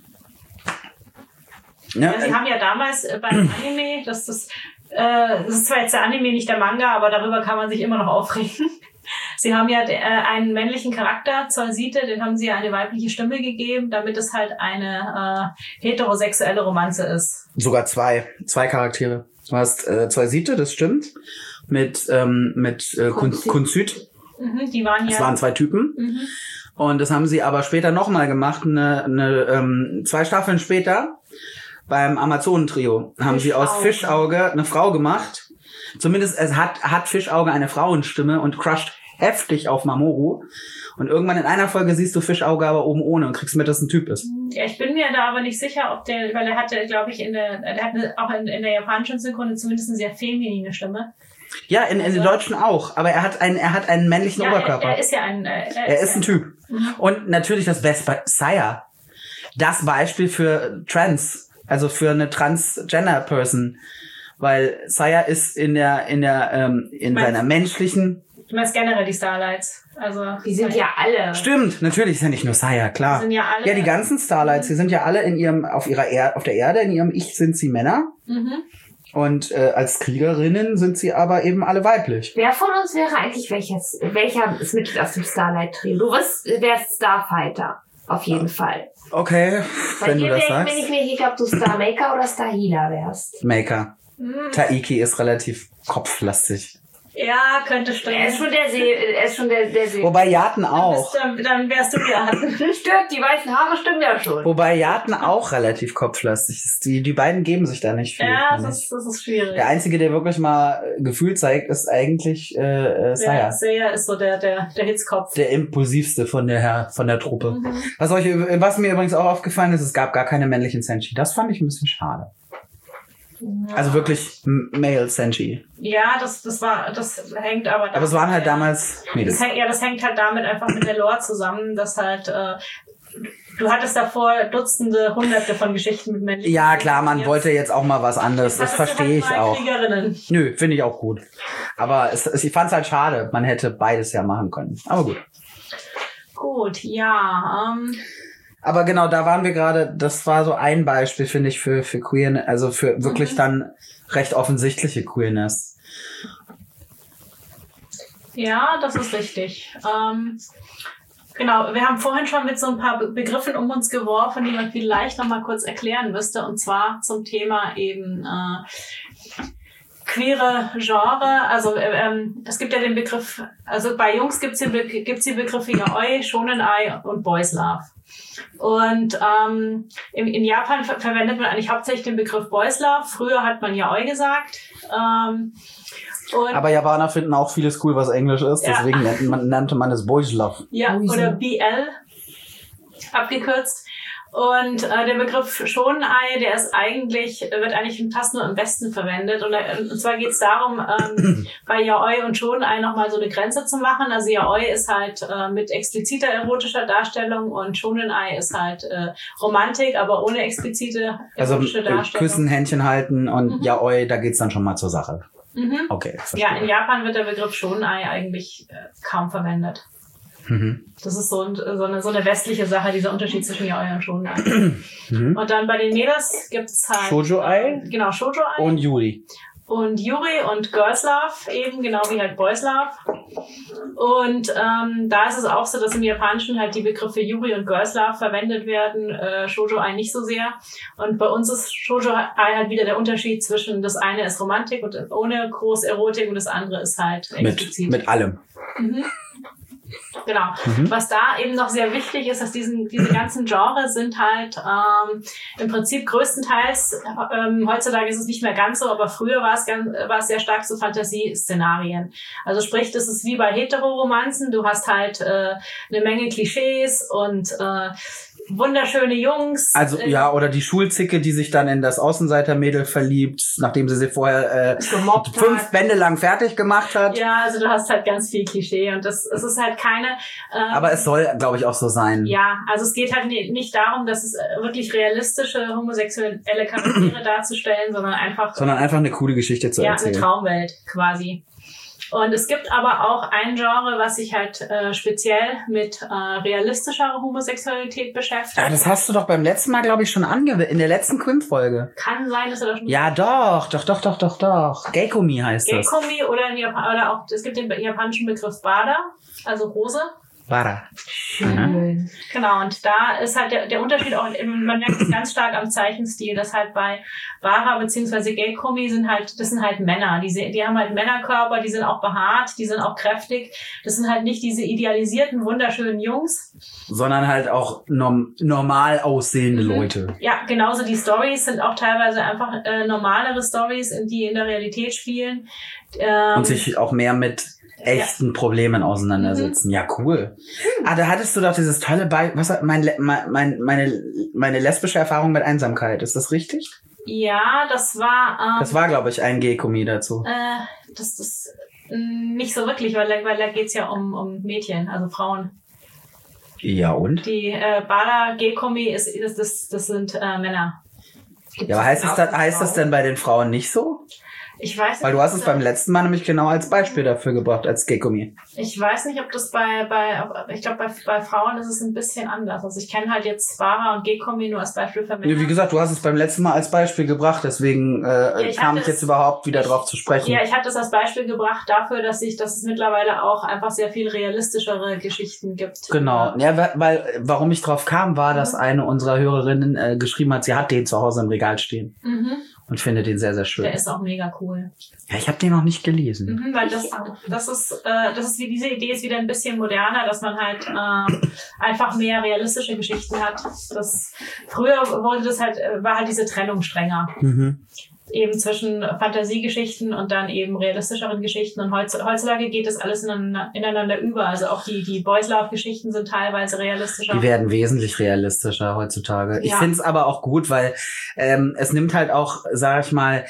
haben ja damals beim Anime, das ist zwar jetzt der Anime, nicht der Manga, aber darüber kann man sich immer noch aufregen. Sie haben ja einen männlichen Charakter, Zollsite, den haben sie ja eine weibliche Stimme gegeben, damit es halt eine heterosexuelle Romanze ist. Sogar zwei Charaktere. Du hast Zollsite, das stimmt, mit Kunzüt. Die waren ja... Das waren 2 Typen. Mhm. Und das haben sie aber später nochmal gemacht, 2 Staffeln später, beim Amazonentrio, haben sie aus Fischauge eine Frau gemacht. Zumindest hat Fischauge eine Frauenstimme und crusht heftig auf Mamoru. Und irgendwann in einer Folge siehst du Fischauge aber oben ohne und kriegst mit, dass ein Typ ist. Ja, ich bin mir da aber nicht sicher, weil er hatte, glaube ich, auch in der japanischen Synchron zumindest eine sehr feminine Stimme. Ja, in den Deutschen auch. Aber er hat einen männlichen Oberkörper. Er ist ja er ist ein Typ. Mhm. Und natürlich das Beste, Saya. Das Beispiel für Trans. Also für eine Transgender-Person. Weil Saya ist in seiner menschlichen... Du meinst generell die Starlights. Also die sind ja alle. Stimmt, natürlich ist ja nicht nur Saya, klar. Die sind ja alle. Ja, die ganzen Starlights, die sind ja alle auf der Erde, in ihrem Ich sind sie Männer. Mhm. Und als Kriegerinnen sind sie aber eben alle weiblich. Wer von uns wäre eigentlich welcher ist Mitglied aus dem Starlight-Trio? Du wärst Starfighter. Auf jeden Fall. Okay, wenn du das sagst. Bin ich mir nicht, ob du Starmaker oder Starhealer wärst. Maker. Taiki ist relativ kopflastig. Ja, könnte stimmen. Er ist schon der See. Wobei Yaten auch. Dann wärst du Yaten. Stimmt, die weißen Haare stimmen ja schon. Wobei Yaten auch relativ kopflastig ist. Die beiden geben sich da nicht viel. Ja, das ist schwierig. Der Einzige, der wirklich mal Gefühl zeigt, ist eigentlich Saya. Saya ist so der Hitzkopf. Der impulsivste von der Truppe. Mhm. Was mir übrigens auch aufgefallen ist, es gab gar keine männlichen Senshi. Das fand ich ein bisschen schade. Ja. Also wirklich Male Senshi. Ja, das hängt aber... Aber es waren halt damals Mädels. Das hängt halt damit einfach mit der Lore zusammen, dass halt Du hattest davor Dutzende, Hunderte von Geschichten mit Menschen. Ja, klar, man wollte jetzt auch mal was anderes. Das verstehe ich auch. Nö, finde ich auch gut. Aber ich fand es halt schade. Man hätte beides ja machen können. Aber gut. Gut, ja. Aber genau, da waren wir gerade, das war so ein Beispiel, finde ich, für Queer, also für wirklich dann recht offensichtliche Queerness. Ja, das ist richtig. Genau, wir haben vorhin schon mit so ein paar Begriffen um uns geworfen, die man vielleicht noch mal kurz erklären müsste. Und zwar zum Thema eben queere Genre. Also es gibt ja den Begriff, also bei Jungs gibt's die Begriffe Yaoi, Shonen Ai und Boys Love. Und in Japan verwendet man eigentlich hauptsächlich den Begriff Boys Love. Früher hat man Yaoi gesagt. Aber Japaner finden auch vieles cool, was Englisch ist. Ja. Deswegen nannte man es Boys Love. Ja, oder BL abgekürzt. Und der Begriff Shonen-Ai, wird eigentlich fast nur im Westen verwendet. Und zwar geht es darum, bei Yaoi und Shonen-Ai nochmal so eine Grenze zu machen. Also Yaoi ist halt mit expliziter erotischer Darstellung und Shonen-Ai ist halt Romantik, aber ohne explizite erotische Darstellung. Also Küssen, Händchen halten und Yaoi, da geht's dann schon mal zur Sache. Okay, verstehe. Ja, in Japan wird der Begriff Shonen-Ai eigentlich kaum verwendet. Das ist so eine westliche Sache, dieser Unterschied zwischen Yaoi und Shonen-Ai. Und dann bei den Mädels gibt's halt Shoujo-Ai. Genau, Shoujo-Ai. Und Yuri. Und Yuri und Girls Love eben, genau wie halt Boys Love. Und da ist es auch so, dass im Japanischen halt die Begriffe Yuri und Girls Love verwendet werden, Shoujo-Ai nicht so sehr. Und bei uns ist Shoujo-Ai halt wieder der Unterschied zwischen, das eine ist Romantik und ohne groß Erotik und das andere ist halt explizit. Mit allem. Genau. Was da eben noch sehr wichtig ist, dass diese ganzen Genres sind halt im Prinzip größtenteils, heutzutage ist es nicht mehr ganz so, aber früher war es sehr stark so Fantasieszenarien. Also sprich, das ist wie bei Heteroromanzen, du hast halt eine Menge Klischees und wunderschöne Jungs. Also ja, oder die Schulzicke, die sich dann in das Außenseitermädel verliebt, nachdem sie vorher 5 Bände lang fertig gemacht hat. Ja, also du hast halt ganz viel Klischee und es ist halt keine... aber es soll, glaube ich, auch so sein. Ja, also es geht halt nicht darum, dass es wirklich realistische homosexuelle Charaktere darzustellen, sondern einfach eine coole Geschichte zu erzählen. Ja, eine Traumwelt quasi. Und es gibt aber auch ein Genre, was sich halt speziell mit realistischer Homosexualität beschäftigt. Ja, das hast du doch beim letzten Mal, glaube ich, schon in der letzten Quim-Folge. Kann sein, dass du das schon... Ja, doch. Geikomi heißt das. Geikomi oder auch, es gibt den japanischen Begriff Bada, also Rose. Bara. Schön. Genau, und da ist halt der Unterschied auch, man merkt es ganz stark am Zeichenstil, dass halt bei Bara bzw. Geikomi das sind halt Männer, die haben halt Männerkörper, die sind auch behaart, die sind auch kräftig, das sind halt nicht diese idealisierten, wunderschönen Jungs. Sondern halt auch normal aussehende Leute. Ja, genauso die Storys sind auch teilweise einfach normalere Storys, die in der Realität spielen. Und sich auch mehr mit echten Problemen auseinandersetzen. Ja, cool. Da hattest du doch dieses tolle meine lesbische Erfahrung mit Einsamkeit. Ist das richtig? Ja, das war glaube ich, ein Geikomi dazu. Das ist nicht so wirklich, weil da geht's ja um Mädchen, also Frauen. Ja, und? Die Bada Geikomi das sind Männer. Ja, aber heißt das denn bei den Frauen nicht so? Ich weiß nicht. Weil du hast es beim letzten Mal nämlich genau als Beispiel dafür gebracht, als Geikomi. Ich weiß nicht, ob das ich glaube, bei Frauen ist es ein bisschen anders. Also ich kenne halt jetzt Bara und Geikomi nur als Beispiel für Männer. Wie gesagt, du hast es beim letzten Mal als Beispiel gebracht, deswegen kam ich jetzt überhaupt wieder drauf zu sprechen. Ja, ich habe das als Beispiel gebracht dafür, dass es mittlerweile auch einfach sehr viel realistischere Geschichten gibt. Genau. Ja, warum ich drauf kam, war, dass eine unserer Hörerinnen geschrieben hat, sie hat den zu Hause im Regal stehen. Und findet den sehr, sehr schön. Der ist auch mega cool. Ja, ich habe den noch nicht gelesen. Weil das ist wie diese Idee ist wieder ein bisschen moderner, dass man halt einfach mehr realistische Geschichten hat. Früher war halt diese Trennung strenger. Eben zwischen Fantasiegeschichten und dann eben realistischeren Geschichten. Und heutzutage geht das alles ineinander über. Also auch die Boys Love Geschichten sind teilweise realistischer. Die werden wesentlich realistischer heutzutage. Ja. Ich finde es aber auch gut, weil es nimmt halt auch, sag ich mal,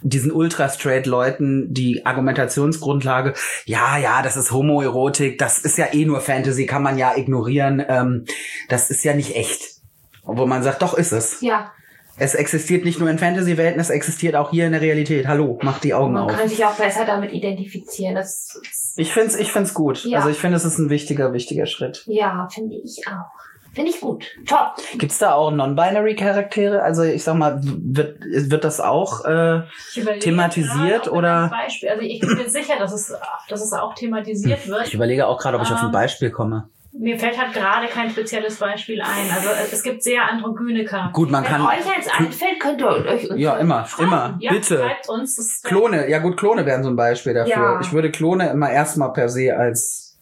diesen ultra-straight-Leuten die Argumentationsgrundlage, ja, das ist Homoerotik, das ist ja eh nur Fantasy, kann man ja ignorieren, das ist ja nicht echt. Obwohl man sagt, doch ist es. Ja. Es existiert nicht nur in Fantasy-Welten, es existiert auch hier in der Realität. Hallo, mach die Augen auf. Man kann sich auch besser damit identifizieren. Ich find's gut. Ja. Also ich finde, es ist ein wichtiger Schritt. Ja, finde ich auch. Finde ich gut. Top. Gibt's da auch Non-Binary-Charaktere? Also ich sag mal, wird das auch thematisiert oder? Beispiel. Also ich bin mir sicher, dass es auch thematisiert wird. Ich überlege auch gerade, ob ich auf ein Beispiel komme. Mir fällt halt gerade kein spezielles Beispiel ein. Also es gibt sehr androgyne Charaktere. Gut, man kann. Wenn euch eins einfällt, könnt ihr euch uns immer, Ja, bitte. schreibt uns. Das Klone, ja gut, Klone wären so ein Beispiel dafür. Ja. Ich würde Klone immer erstmal per se als...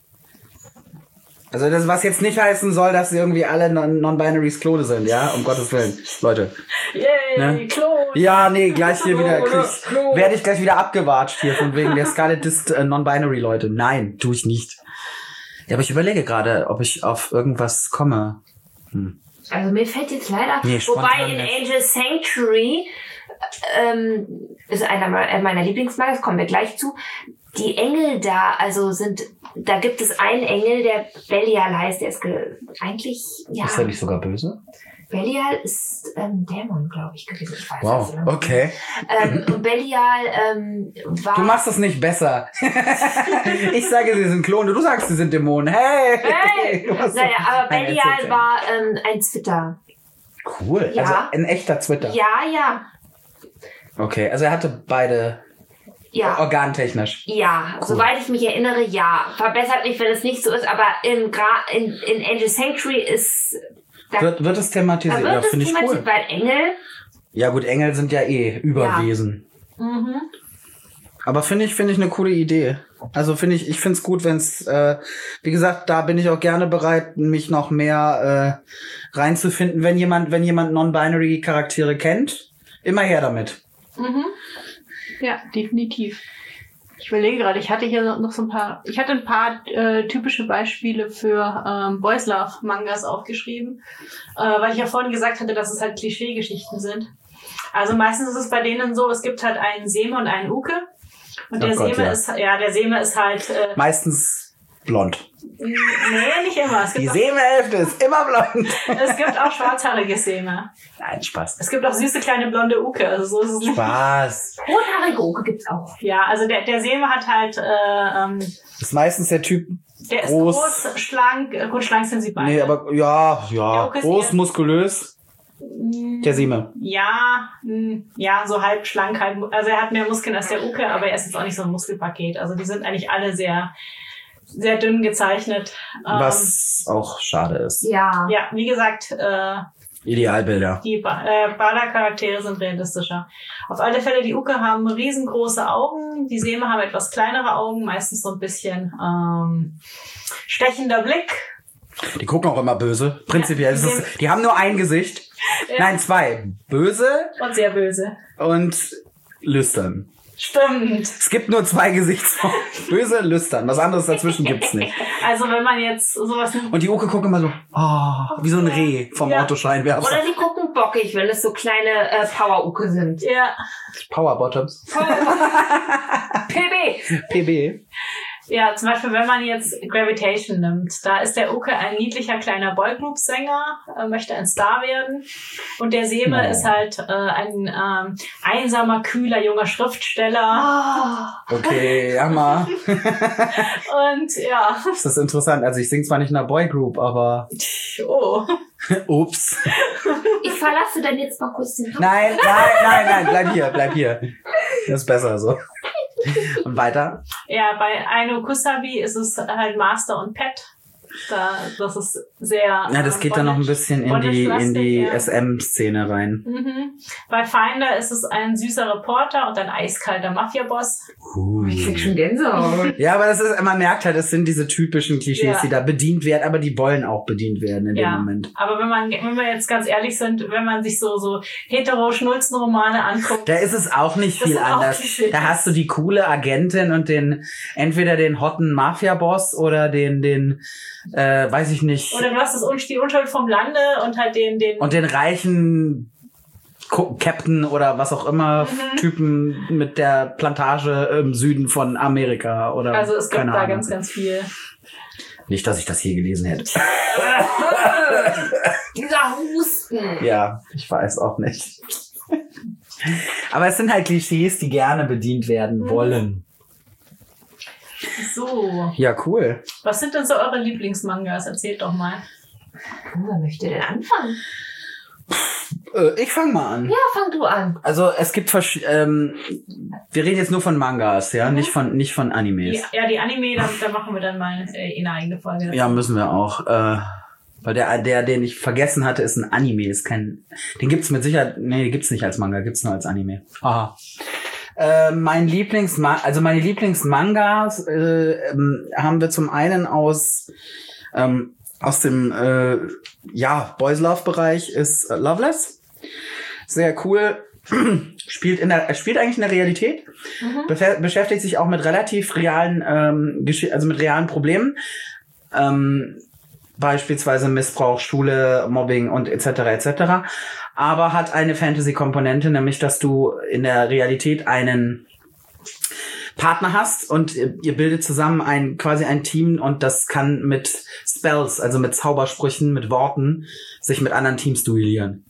Also das, was jetzt nicht heißen soll, dass sie irgendwie alle Non-Binaries Klone sind, ja? Um Gottes Willen, Leute. Yay, Ne? Klon. Ja, nee, gleich hier wieder, Klon. werde ich gleich wieder abgewatscht hier von wegen der Scarlet Disc Non-Binary Leute. Nein, tue ich nicht. Ja, aber ich überlege gerade, ob ich auf irgendwas komme. Also mir fällt jetzt leider... Nee, wobei in nicht. Angel Sanctuary ist einer meiner Lieblingsmarken, das kommen wir gleich zu. Die Engel da, da gibt es einen Engel, der Belial heißt, der ist eigentlich, ja. Ist er nicht sogar böse? Belial ist Dämon, glaube ich, gewesen. Ich weiß Wow, nicht. okay. Und Belial war... Du machst es nicht besser. Ich sage, sie sind Klone, du sagst, sie sind Dämonen. Hey! Du hast Naja, aber Nein, Belial erzähl's war ein Zwitter. cool, Ja. also ein echter Twitter. Ja. Okay, also er hatte beide Ja. organtechnisch. Ja, Cool. soweit ich mich erinnere, ja. Verbessert mich, wenn es nicht so ist, aber in Angel Sanctuary ist... Da Wird es thematisiert? wird Ja, es finde ich thematisiert, cool. weil Engel... Ja gut, Engel sind ja Überwesen. Mhm. Aber finde ich eine coole Idee. Also ich finde es gut, wenn es, wie gesagt, da bin ich auch gerne bereit, mich noch mehr reinzufinden, wenn jemand Non-Binary Charaktere kennt. Immer her damit. Mhm. Ja, definitiv. Ich überlege gerade, ich hatte ein paar typische Beispiele für Boys Love Mangas aufgeschrieben, weil ich ja vorhin gesagt hatte, dass es halt Klischeegeschichten sind. Also meistens ist es bei denen so, es gibt halt einen Seme und einen Uke. Und der Seme ist halt... Meistens blond. Nee, nicht immer. Die Seme-Hälfte ist immer blond. Es gibt auch schwarzhaarige Seme. Nein, Spaß. Es gibt auch süße kleine blonde Uke. Also so ist es nicht. Spaß. Rothaarige Uke gibt's auch. Ja, also der Seme hat halt... Ist meistens der Typ der groß. ist groß, schlank. Gut, schlank sind sie beide. Nee, aber ja, Der Uke ist groß, eher- muskulös. Der Seme. Ja, so halb schlank, also er hat mehr Muskeln als der Uke, aber er ist jetzt auch nicht so ein Muskelpaket. Also die sind eigentlich alle sehr, sehr dünn gezeichnet. Was auch schade ist. Ja. Ja, wie gesagt, Idealbilder. die Bada-Charaktere sind realistischer. Auf alle Fälle, die Uke haben riesengroße Augen, die Seme haben etwas kleinere Augen, meistens so ein bisschen stechender Blick. Die gucken auch immer böse. Prinzipiell. Ja, Die haben nur ein Gesicht. Ja. Nein, zwei. Böse Und sehr böse. und lüstern. Stimmt. Es gibt nur zwei Gesichtsformen. Böse, lüstern. Was anderes dazwischen gibt's nicht. Also wenn man jetzt sowas... Und die Uke gucken immer so, wie so ein Reh vom Ja. Autoscheinwerfer. Oder sie gucken bockig, wenn es so kleine Power-Uke sind. Ja, Power Bottoms. PB! PB. ja, zum Beispiel, wenn man jetzt Gravitation nimmt, da ist der Uke ein niedlicher kleiner Boygroup-Sänger, möchte ein Star werden. Und der Seme Oh. ist halt ein einsamer, kühler, junger Schriftsteller. Okay, Hammer. Und ja, Das ist interessant. Also ich sing zwar nicht in einer Boygroup, aber oh. ups. Ich verlasse dann jetzt mal kurz den Raum. Nein, bleib hier. Das ist besser so. Und weiter? Ja, bei Aino Kusabi ist es halt Master und Pet. Das ist sehr... Ja, das geht dann noch ein bisschen in die Bondage-lastig, ja. SM-Szene rein. Mhm. Bei Finder ist es ein süßer Reporter und ein eiskalter Mafia-Boss. Ich krieg schon Gänsehaut. Ja, aber das ist, man merkt halt, es sind diese typischen Klischees, Ja. die da bedient werden, aber die wollen auch bedient werden in Ja. dem Moment. Aber wenn wir jetzt ganz ehrlich sind, wenn man sich so hetero-Schnulzen-Romane anguckt, Da ist es auch nicht Das viel sind auch anders. Klischees. Da hast du die coole Agentin und entweder den hotten Mafia-Boss oder den weiß ich nicht, oder du hast die Unschuld vom Lande und halt den und den reichen Captain oder was auch immer, Typen mit der Plantage im Süden von Amerika oder Also es gibt keine da Ahnung. ganz, ganz viel. Nicht, dass ich das je gelesen hätte. Dieser Husten. Ja, ich weiß auch nicht. Aber es sind halt Klischees, die gerne bedient werden wollen. So. Ja, cool. Was sind denn so eure Lieblingsmangas? Erzählt doch mal. Wer möchte denn anfangen? Ich fange mal an. Ja, fang du an. Also es gibt wir reden jetzt nur von Mangas, ja, nicht von Animes. Die Anime, da machen wir dann mal eine eigene Folge dazu. Ja, müssen wir auch. Weil den ich vergessen hatte, ist ein Anime. Den gibt's mit Sicherheit, den gibt's nicht als Manga, gibt's nur als Anime. Aha. Meine Lieblingsmangas haben wir zum einen aus dem Boys Love Bereich ist Loveless. Sehr cool. Spielt eigentlich in der Realität. Beschäftigt sich auch mit relativ realen mit realen Problemen. Beispielsweise Missbrauch, Schule, Mobbing und etc. Aber hat eine Fantasy-Komponente, nämlich dass du in der Realität einen Partner hast und ihr bildet zusammen quasi ein Team und das kann mit Spells, also mit Zaubersprüchen, mit Worten, sich mit anderen Teams duellieren.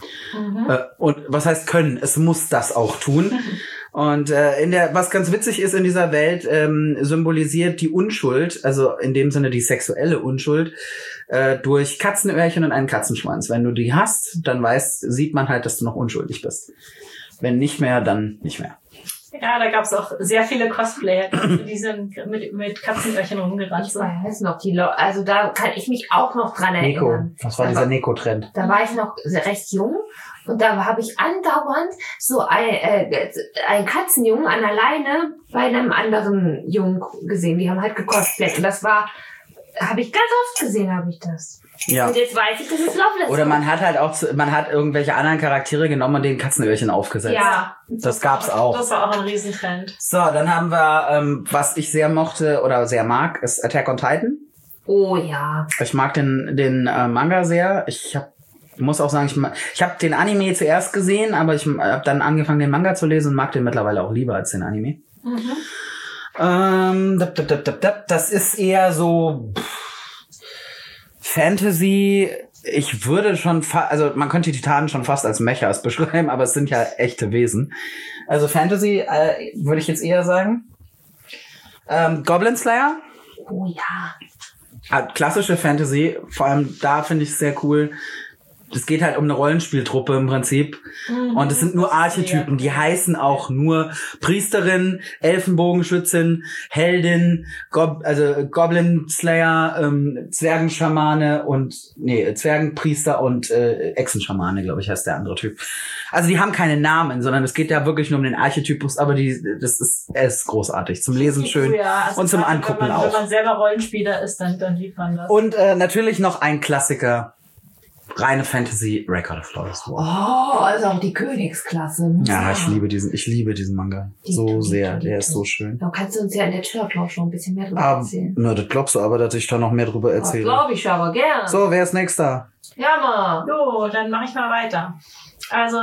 Und was heißt können? Es muss das auch tun. Und was ganz witzig ist in dieser Welt, symbolisiert die Unschuld, also in dem Sinne die sexuelle Unschuld, durch Katzenöhrchen und einen Katzenschwanz. Wenn du die hast, dann sieht man halt, dass du noch unschuldig bist. Wenn nicht mehr, dann nicht mehr. Ja, da gab's auch sehr viele Cosplayer, die sind mit Katzenöhrchen rumgerannt. Ich weiß noch, also da kann ich mich auch noch dran erinnern. Das war dieser Neko-Trend. Da war ich noch recht jung und da habe ich andauernd so einen Katzenjungen an der Leine bei einem anderen Jungen gesehen. Die haben halt gecosplayt und das habe ich ganz oft gesehen, habe ich das. Ja. Und jetzt weiß ich, das ist Loveless. Oder man hat irgendwelche anderen Charaktere genommen und den Katzenöhrchen aufgesetzt. Ja. Das gab's auch. Das war auch ein Riesentrend. So, dann haben wir, was ich sehr mochte oder sehr mag, ist Attack on Titan. Oh ja. Ich mag den Manga sehr. Muss auch sagen, ich habe den Anime zuerst gesehen, aber ich habe dann angefangen, den Manga zu lesen und mag den mittlerweile auch lieber als den Anime. Das ist eher so Fantasy. Ich würde schon also man könnte die Titanen schon fast als Mechas beschreiben, aber es sind ja echte Wesen. Also Fantasy würde ich jetzt eher sagen. Goblin Slayer. Oh ja. Klassische Fantasy, vor allem da finde ich es sehr cool. Es geht halt um eine Rollenspieltruppe im Prinzip. Und es sind nur Archetypen, die heißen auch nur Priesterin, Elfenbogenschützin, Heldin, Goblin Slayer, Zwergenschamane Zwergenpriester und Echsenschamane, glaube ich, heißt der andere Typ. Also die haben keine Namen, sondern es geht ja wirklich nur um den Archetypus, aber es ist großartig. Zum Lesen schön und zum Angucken auch. Wenn man selber Rollenspieler ist, dann liebt man das. Und natürlich noch ein Klassiker. Reine Fantasy, Record of Flawless War. Oh, also auch die Königsklasse. Ja, ich liebe diesen Manga. So sehr, der ist so schön. Da kannst du uns ja in der Tür schon ein bisschen mehr drüber erzählen. Na, das glaubst du aber, dass ich da noch mehr drüber erzähle. Glaube ich aber gern. So, wer ist nächster? Ja, mal. So, dann mache ich mal weiter. Also,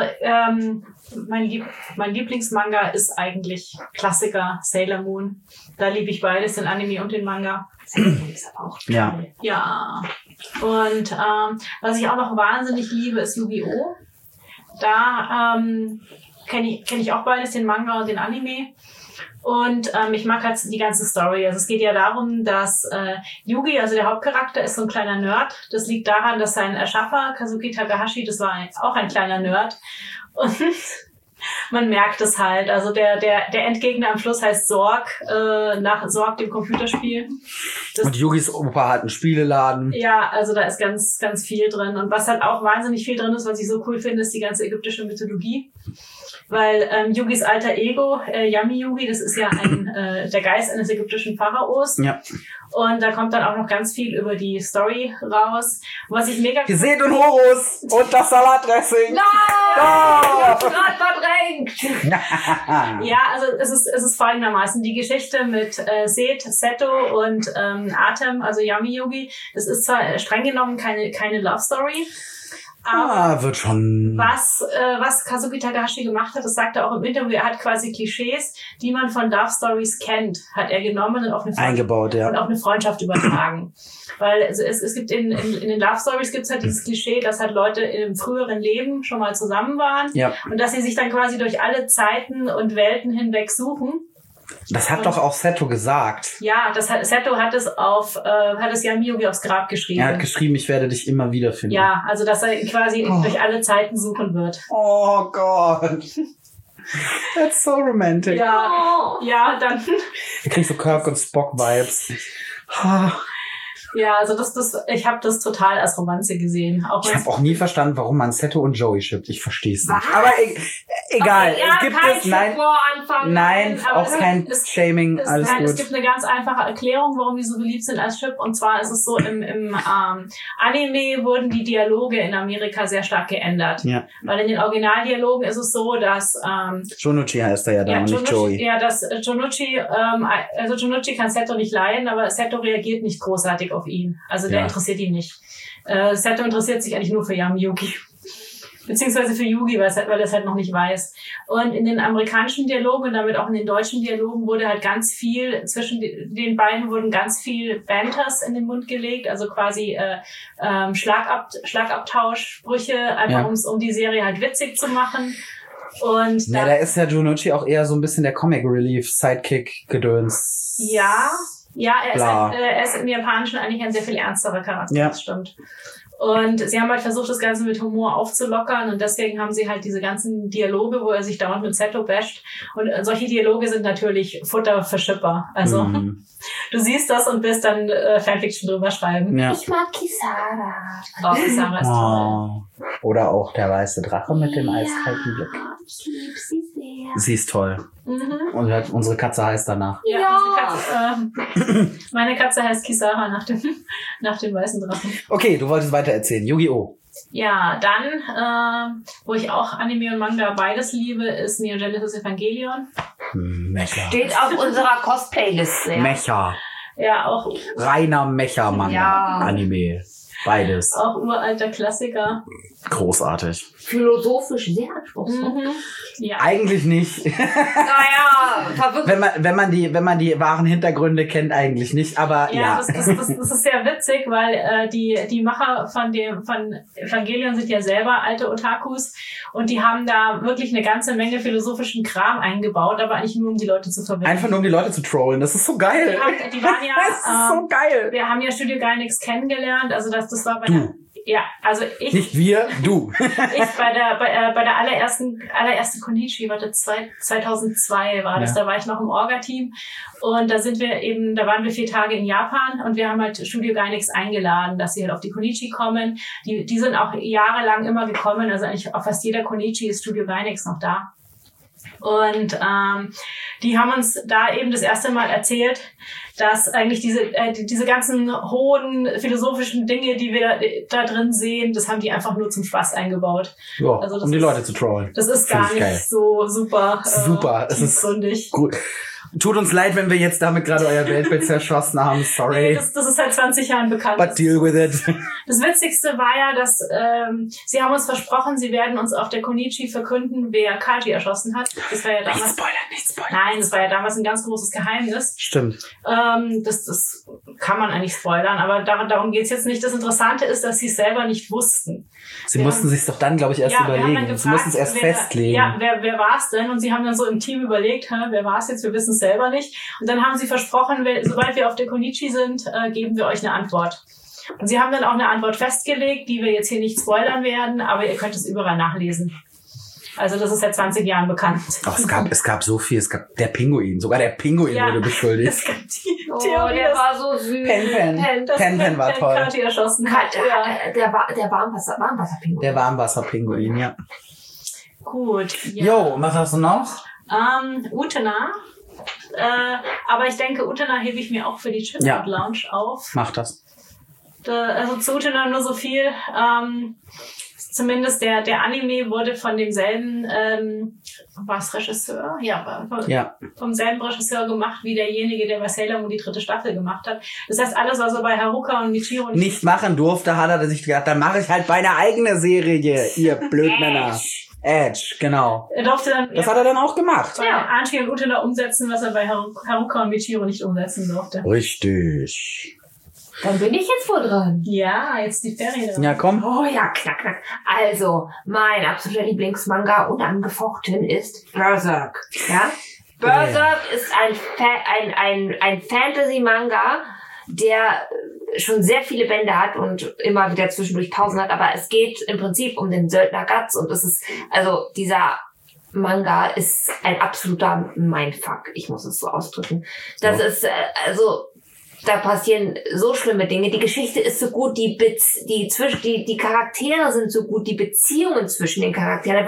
mein Lieblingsmanga ist eigentlich Klassiker, Sailor Moon. Da liebe ich beides, den Anime und den Manga. Sailor Moon ist aber auch toll. Ja. Und was ich auch noch wahnsinnig liebe, ist Yu-Gi-Oh! Da kenne ich auch beides, den Manga und den Anime. Und ich mag halt die ganze Story. Also es geht ja darum, dass Yugi, also der Hauptcharakter, ist so ein kleiner Nerd. Das liegt daran, dass sein Erschaffer, Kazuki Takahashi, das war auch ein kleiner Nerd. Und man merkt es halt. Also der Endgegner am Schluss heißt Sorg, nach Sorg, dem Computerspiel. Und Yugis Opa hat einen Spieleladen. Ja, also da ist ganz, ganz viel drin. Und was halt auch wahnsinnig viel drin ist, was ich so cool finde, ist die ganze ägyptische Mythologie. Weil Yugis alter Ego, Yami Yugi, das ist ja der Geist eines ägyptischen Pharaos. Ja. Und da kommt dann auch noch ganz viel über die Story raus. Was ich mega... Ihr seht den Horus und das Salatdressing. Nein! Ich hab's gerade verdrängt! Ja, also es ist folgendermaßen. Die Geschichte mit Seth, Seto und Atem, also Yami Yugi, das ist zwar streng genommen keine Love Story, Aber wird schon. was Kazuki Takahashi gemacht hat, das sagt er auch im Interview, er hat quasi Klischees, die man von Love Stories kennt, hat er genommen und auf eine eingebaut, ja. Und auf eine Freundschaft übertragen. Weil also es gibt in den Love Stories gibt's halt dieses Klischee, dass halt Leute im früheren Leben schon mal zusammen waren und dass sie sich dann quasi durch alle Zeiten und Welten hinweg suchen. Das hat doch auch Seto gesagt. Ja, Seto hat es ja Miyogi aufs Grab geschrieben. Er hat geschrieben, ich werde dich immer wiederfinden. Ja, also dass er quasi durch alle Zeiten suchen wird. Oh Gott. That's so romantic. Ja, dann. Du kriegst so Kirk und Spock-Vibes. Ja, also ich habe das total als Romanze gesehen. Ich habe auch nie verstanden, warum man Seto und Joey shippt. Ich verstehe es nicht. Aber egal. Okay, ja, gibt kein es nein, auch kein Shaming. Alles gut. Es gibt eine ganz einfache Erklärung, warum die so beliebt sind als Chip. Und zwar ist es so, im Anime wurden die Dialoge in Amerika sehr stark geändert. Ja. Weil in den Originaldialogen ist es so, dass Junichi heißt er ja da und nicht Joey. Ja, dass Junichi kann Seto nicht leiden, aber Seto reagiert nicht großartig auf ihn. Also der interessiert ihn nicht. Seto interessiert sich eigentlich nur für Yami-Yugi. Beziehungsweise für Yugi, weil er es halt noch nicht weiß. Und in den amerikanischen Dialogen und damit auch in den deutschen Dialogen wurde halt ganz viel, zwischen den beiden wurden ganz viel Banters in den Mund gelegt, also quasi Schlagabtausch-Sprüche, einfach um die Serie halt witzig zu machen. Und da ist ja Junichi auch eher so ein bisschen der Comic Relief Sidekick-Gedöns. Ja, er ist im Japanischen eigentlich ein sehr viel ernsterer Charakter, das stimmt. Und sie haben halt versucht, das Ganze mit Humor aufzulockern und deswegen haben sie halt diese ganzen Dialoge, wo er sich dauernd mit Seto basht. Und solche Dialoge sind natürlich Futter für Shipper. Also du siehst das und willst dann Fanfiction drüber schreiben. Ja. Ich mag Kisara. Oh, Kisara ist toll. Oder auch der weiße Drache mit dem eiskalten Blick. Ich liebe sie sehr. Sie ist toll. Und unsere Katze heißt danach. Meine Katze heißt Kisara nach dem weißen Drachen. Okay, du wolltest weiter erzählen. Yu-Gi-Oh! Ja, dann, wo ich auch Anime und Manga beides liebe, ist Neon Genesis Evangelion. Mecha. Steht auf unserer Cosplay-Liste. Ja. Mecha. Ja, auch. Reiner Mecha-Manga. Anime. Beides. Auch uralter Klassiker. Großartig. Philosophisch sehr anspruchsvoll. Ja. Eigentlich nicht. Naja, verwirrt. wenn man die wahren Hintergründe kennt, eigentlich nicht. Aber ja. Das ist sehr witzig, weil die Macher von Evangelion sind ja selber alte Otakus und die haben da wirklich eine ganze Menge philosophischen Kram eingebaut, aber eigentlich nur um die Leute zu verwirren. Einfach nur um die Leute zu trollen. Das ist so geil. Die waren ja. Das ist so geil. Wir haben ja Studio Gainax kennengelernt, also das war bei der. Ja, also ich. Nicht wir, du. Ich bei der allerersten Konichi, 2002 war das, da war ich noch im Orga-Team und da waren wir 4 Tage in Japan und wir haben halt Studio Gainax eingeladen, dass sie halt auf die Konichi kommen. Die sind auch jahrelang immer gekommen, also eigentlich auf fast jeder Konichi ist Studio Gainax noch da. Und die haben uns da eben das erste Mal erzählt, dass eigentlich diese ganzen hohen philosophischen Dinge, die wir da drin sehen, das haben die einfach nur zum Spaß eingebaut. Ja, also um die Leute zu trollen. Das ist gar nicht so super. Es ist gut. Tut uns leid, wenn wir jetzt damit gerade euer Weltbild zerschossen haben. Sorry. Nee, das ist seit 20 Jahren bekannt. But deal with it. Das Witzigste war ja, dass sie haben uns versprochen, sie werden uns auf der Konichi verkünden, wer Kaji erschossen hat. Das war ja damals. Nicht spoilern. Nein, das war ja damals ein ganz großes Geheimnis. Stimmt. Das kann man eigentlich spoilern, aber darum geht's jetzt nicht. Das Interessante ist, dass sie es selber nicht wussten. Sie mussten sich doch dann, glaube ich, erst überlegen. Sie mussten es erst festlegen. Ja, wer war es denn? Und sie haben dann so im Team überlegt, wer war es jetzt? Wir wissen es selber nicht. Und dann haben sie versprochen, sobald wir auf der Konichi sind, geben wir euch eine Antwort. Und sie haben dann auch eine Antwort festgelegt, die wir jetzt hier nicht spoilern werden, aber ihr könnt es überall nachlesen. Also das ist seit 20 Jahren bekannt. Ach, es gab so viel. Es gab der Pinguin. Sogar der Pinguin wurde beschuldigt. Es gab die Theorie, der war so süß. Pen war toll. Kati erschossen hat. Der Warmwasserpinguin. Der Warmwasserpinguin, ja. Gut. Jo, was hast du noch? Utena. Aber ich denke, Utena hebe ich mir auch für die Chipmunk Lounge auf. Mach das. Also zu Utena nur so viel. zumindest der Anime wurde von demselben, war es Regisseur? Ja, vom selben Regisseur gemacht, wie derjenige, der bei Sailor Moon die 3. Staffel gemacht hat. Das heißt, alles, was er bei Haruka und Michiro nicht machen durfte, hat er sich gedacht, dann mache ich halt meine eigene Serie, ihr Blödmänner. Edge, genau. Er durfte dann, das hat er dann auch gemacht. Bei Anchi und Utena umsetzen, was er bei Haruka und Michiro nicht umsetzen durfte. Richtig. Dann bin ich jetzt wohl dran. Ja, jetzt die Ferien. Ja, komm. Oh ja, knack, knack. Also, mein absoluter Lieblingsmanga unangefochten ist Berserk. Ja? Berserk ist ein Fantasy-Manga, der schon sehr viele Bände hat und immer wieder zwischendurch Pausen hat, aber es geht im Prinzip um den Söldner Guts und es ist, also dieser Manga ist ein absoluter Mindfuck, ich muss es so ausdrücken. Das ist, da passieren so schlimme Dinge. Die Geschichte ist so gut, die Charaktere sind so gut, die Beziehungen zwischen den Charakteren.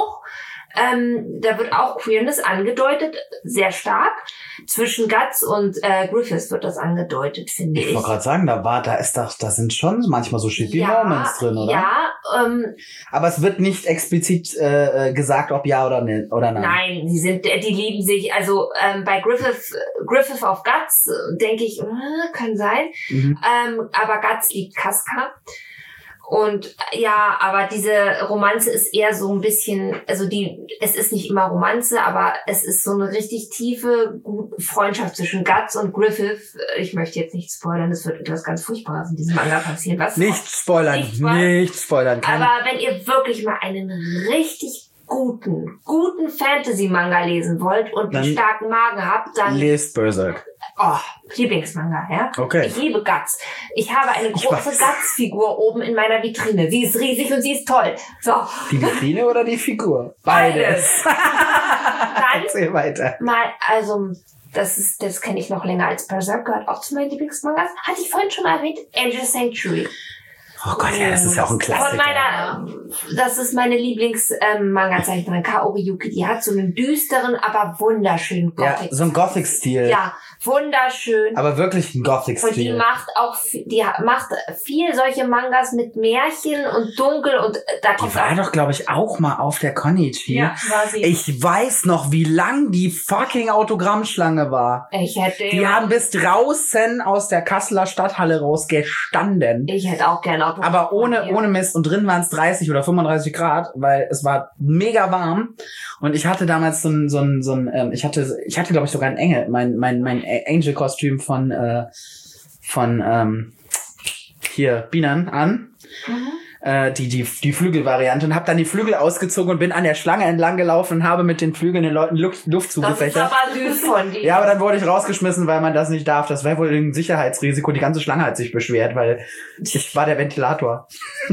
Da wird auch Queerness angedeutet, sehr stark. Zwischen Guts und Griffiths wird das angedeutet, finde ich. Ich wollte gerade sagen, da sind schon manchmal so shitty Moments drin, oder? Ja. Aber es wird nicht explizit gesagt, ob ja oder nein. Nein, die lieben sich. Also bei Griffith auf Guts denke ich, kann sein. Aber Guts liebt Casca. Und ja, aber diese Romanze ist eher so ein bisschen, es ist nicht immer Romanze, aber es ist so eine richtig tiefe Freundschaft zwischen Guts und Griffith. Ich möchte jetzt nicht spoilern, es wird etwas ganz Furchtbares in diesem Manga passieren. Nicht spoilern. Aber wenn ihr wirklich mal einen richtig guten Fantasy-Manga lesen wollt und einen starken Magen habt, dann lest Berserk. Oh, Lieblingsmanga, ja? Okay. Ich liebe Guts. Ich habe eine große Guts-Figur oben in meiner Vitrine. Sie ist riesig und sie ist toll. So. Die Vitrine oder die Figur? Beides. Dann erzähl weiter. Das kenne ich noch länger als Berserk, gehört auch zu meinen Lieblingsmangas. Hatte ich vorhin schon mal erwähnt, Angel Sanctuary. Oh Gott, ja, das ist ja auch ein Klassiker. Das ist meine Lieblings-Manga-Zeichnerin, Kaori Yuki. Die hat so einen düsteren, aber wunderschönen Gothic. Ja, so ein Gothic-Stil. Ja, wunderschön. Aber wirklich ein Gothic-Stil. Und die macht viel solche Mangas mit Märchen und Dunkel und da kommt. Die war doch, glaube ich, auch mal auf der Konichi. Ja, war sie. Ich weiß noch, wie lang die fucking Autogrammschlange war. Die haben bis draußen aus der Kasseler Stadthalle raus gestanden. Ich hätte auch gerne Autogramm. Aber ohne Mist. Und drin waren es 30 oder 35 Grad, weil es war mega warm. Und ich hatte damals ich hatte glaube ich sogar einen Engel, mein Angel-Kostüm von hier Bienen an. Die Flügelvariante und habe dann die Flügel ausgezogen und bin an der Schlange entlang gelaufen und habe mit den Flügeln den Leuten Luft zugefächert. Das ist aber süß von dir. Ja, aber dann wurde ich rausgeschmissen, weil man das nicht darf. Das wäre wohl ein Sicherheitsrisiko. Die ganze Schlange hat sich beschwert, weil ich war der Ventilator.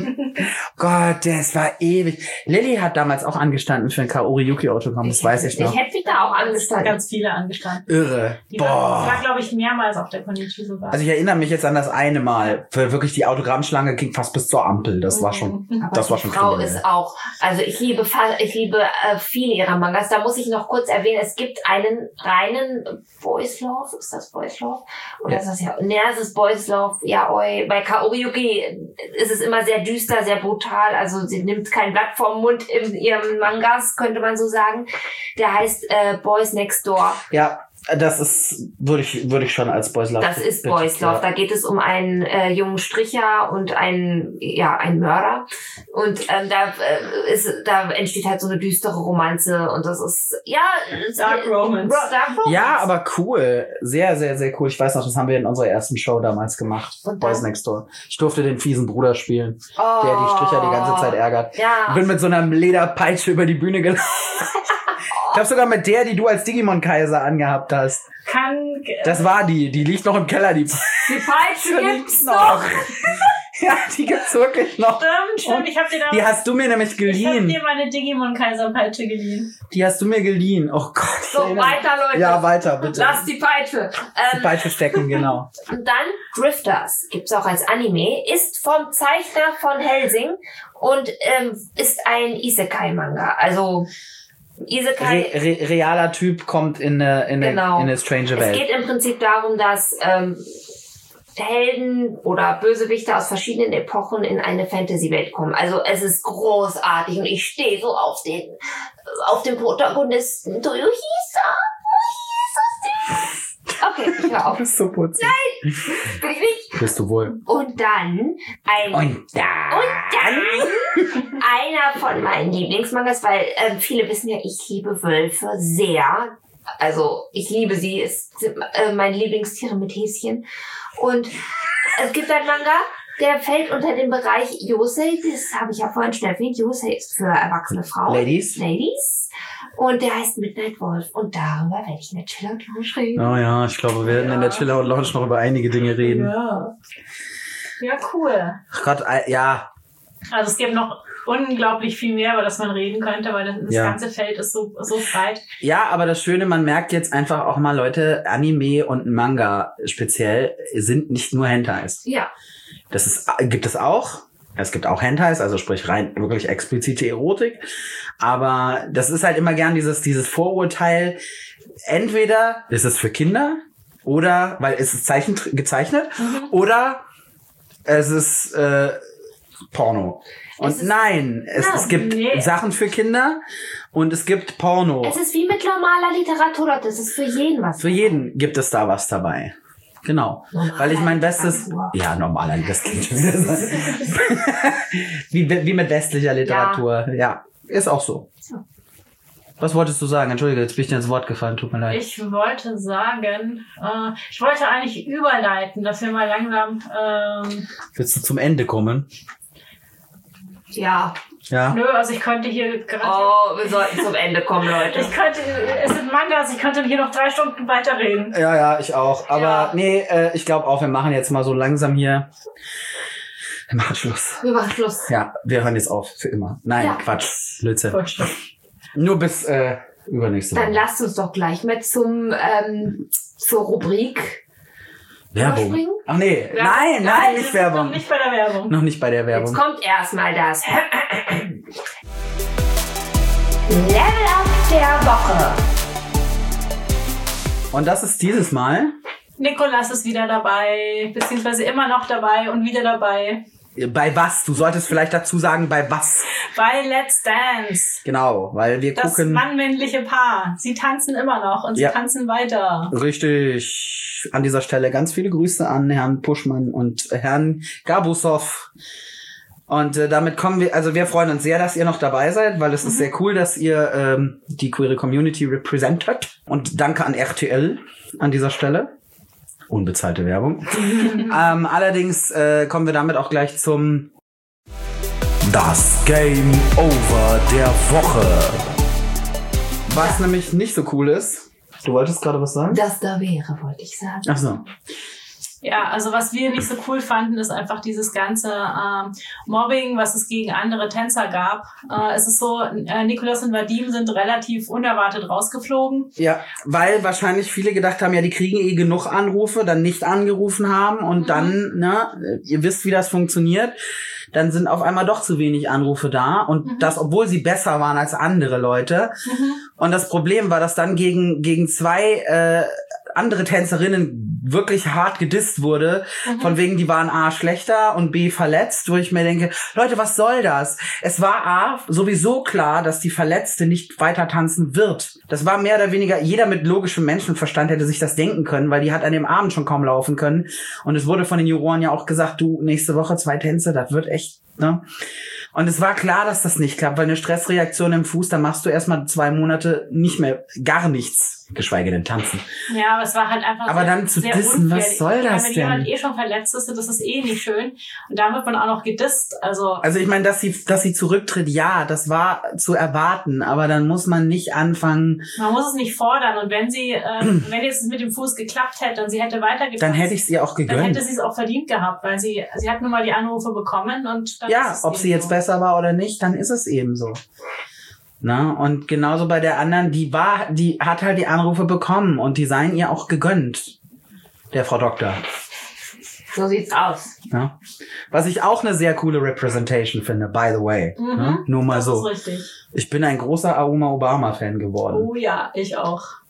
Gott, das war ewig. Lilly hat damals auch angestanden für ein Kaori Yuki Autogramm, das weiß ich noch. Ich hätte mich da auch angestanden. Ganz viele angestanden. Irre. Die war glaube ich, mehrmals auf der Konichi sogar. Also ich erinnere mich jetzt an das eine Mal. Für wirklich die Autogrammschlange ging fast bis zur Ampel. Das war schon Frau ist auch, also ich liebe viele ihrer Mangas. Da muss ich noch kurz erwähnen, es gibt einen reinen Boys Love. Ist das Boys Love? Oder ist das es ist Boys Love. Ja, bei Kaori Yuki ist es immer sehr düster, sehr brutal. Also sie nimmt kein Blatt vom Mund in ihrem Mangas, könnte man so sagen. Der heißt Boys Next Door. Ja. Das ist, würde ich schon als Boys Love. Das ist Boys Love. Da geht es um einen jungen Stricher und einen Mörder. Und da entsteht halt so eine düstere Romanze und das ist, Dark Romance. Ja, aber cool. Sehr, sehr, sehr cool. Ich weiß noch, das haben wir in unserer ersten Show damals gemacht. Boys Next Door. Ich durfte den fiesen Bruder spielen, der die Stricher die ganze Zeit ärgert. Ja. Bin mit so einer Lederpeitsche über die Bühne gelaufen. Ich glaube sogar mit der, die du als Digimon-Kaiser angehabt hast. Das war die liegt noch im Keller. Die Peitsche gibt's noch. Ja, die gibt's wirklich noch. Stimmt. Die hast du mir nämlich geliehen. Ich hab dir meine Digimon-Kaiser-Peitsche geliehen. Die hast du mir geliehen. Oh Gott. So, weiter, Leute. Ja, weiter, bitte. Lass die Peitsche. Die Peitsche stecken, genau. Und dann Drifters. Gibt's auch als Anime. Ist vom Zeichner von Hellsing und ist ein Isekai-Manga. Also Isekai. Realer Typ kommt in eine strange Welt. Es geht im Prinzip darum, dass Helden oder Bösewichte aus verschiedenen Epochen in eine Fantasy-Welt kommen. Also es ist großartig und ich stehe so auf den Protagonisten. Do you hear so? Okay, ich höre auf. Du bist so putzig. Nein, bin ich nicht. Bist du wohl. Und dann einer von meinen Lieblingsmangas, weil viele wissen ja, ich liebe Wölfe sehr. Also ich liebe sie, es sind meine Lieblingstiere mit Häschen. Und es gibt einen Manga, der fällt unter den Bereich Yosei. Das habe ich ja vorhin schon erwähnt. Yosei ist für erwachsene Frauen. Ladies. Und der heißt Midnight Wolf. Und darüber werde ich in der Chill Out Lounge reden. Oh ja, ich glaube, wir werden in der Chill Out Lounge noch über einige Dinge reden. Ja, cool. Ach Gott, ja. Also es gibt noch unglaublich viel mehr, über das man reden könnte, weil das ganze Feld ist so breit. Ja, aber das Schöne, man merkt jetzt einfach auch mal, Leute, Anime und Manga speziell sind nicht nur Hentais. Ja. Gibt es auch. Es gibt auch Hentais, also sprich rein wirklich explizite Erotik. Aber das ist halt immer gern dieses Vorurteil. Entweder ist es für Kinder oder, weil es ist gezeichnet, oder es ist Porno. Und es gibt Sachen für Kinder und es gibt Porno. Es ist wie mit normaler Literatur, das ist für jeden was. Für jeden gibt es da was dabei. Genau. Weil ich mein Bestes... Ja, normaler, das klingt schon wieder so. wie mit westlicher Literatur. Ja, ist auch so. Was wolltest du sagen? Entschuldige, jetzt bin ich dir ins Wort gefallen, tut mir leid. Ich wollte sagen, ich wollte eigentlich überleiten, dass wir mal langsam... Willst du zum Ende kommen? Ja. Nö, also ich könnte hier gerade... Oh, wir sollten zum Ende kommen, Leute. Es sind Mangas, ich könnte hier noch 3 Stunden weiterreden. Ja, ich auch. Aber ich glaube auch, wir machen jetzt mal so langsam hier... Wir machen Schluss. Ja, wir hören jetzt auf, für immer. Nein, Quatsch, Blödsinn. Nur bis übernächste Woche. Dann lasst uns doch gleich mal zur Rubrik Werbung. überspringen. Ach nee, nein, nicht Werbung. Noch nicht bei der Werbung. Noch nicht bei der Werbung. Jetzt kommt erstmal das Level Up der Woche. Und das ist dieses Mal... Nikolas ist wieder dabei, beziehungsweise immer noch dabei und wieder dabei. Bei was? Du solltest vielleicht dazu sagen, bei was? Bei Let's Dance. Genau, weil wir das gucken... Das mannmännliche Paar. Sie tanzen immer noch und sie tanzen weiter. Richtig. An dieser Stelle ganz viele Grüße an Herrn Puschmann und Herrn Gabusov. Und damit kommen wir, also wir freuen uns sehr, dass ihr noch dabei seid, weil es ist sehr cool, dass ihr die queere Community repräsentiert. Und danke an RTL an dieser Stelle. Unbezahlte Werbung. Allerdings kommen wir damit auch gleich zum Das Game Over der Woche. Was nämlich nicht so cool ist. Du wolltest gerade was sagen? Das da wäre, wollte ich sagen. Ach so. Ja, also was wir nicht so cool fanden, ist einfach dieses ganze Mobbing, was es gegen andere Tänzer gab. Es ist so, Nikolas und Vadim sind relativ unerwartet rausgeflogen. Ja, weil wahrscheinlich viele gedacht haben, ja, die kriegen genug Anrufe, dann nicht angerufen haben und dann, ihr wisst, wie das funktioniert, dann sind auf einmal doch zu wenig Anrufe da und das, obwohl sie besser waren als andere Leute. Und das Problem war, dass dann gegen 2 andere Tänzerinnen wirklich hart gedisst wurde, von wegen, die waren A, schlechter und B, verletzt, wo ich mir denke, Leute, was soll das? Es war A, sowieso klar, dass die Verletzte nicht weiter tanzen wird. Das war mehr oder weniger, jeder mit logischem Menschenverstand hätte sich das denken können, weil die hat an dem Abend schon kaum laufen können. Und es wurde von den Juroren ja auch gesagt, du, nächste Woche 2 Tänze, das wird echt, ne? Und es war klar, dass das nicht klappt, weil eine Stressreaktion im Fuß, da machst du erstmal 2 Monate nicht mehr, gar nichts, geschweige denn tanzen. Ja, aber es war halt einfach aber dann zu dissen, was soll das denn? Wenn jemand schon verletzt ist, das ist nicht schön. Und dann wird man auch noch gedisst, also ich meine, dass sie zurücktritt, ja, das war zu erwarten, aber dann muss man nicht anfangen. Man muss es nicht fordern und wenn sie, wenn jetzt mit dem Fuß geklappt hätte und sie hätte weitergetanzt, dann hätte ich sie auch gegönnt. Dann hätte sie es auch verdient gehabt, weil sie hat nun mal die Anrufe bekommen und dann ja, ob sie jetzt besser war oder nicht, dann ist es eben so. Na, und genauso bei der anderen, die hat halt die Anrufe bekommen und die seien ihr auch gegönnt, der Frau Doktor. So sieht's aus. Ja. Was ich auch eine sehr coole Representation finde, by the way. Nur mal so. Das ist richtig. Ich bin ein großer Auma Obama-Fan geworden. Oh ja, ich auch.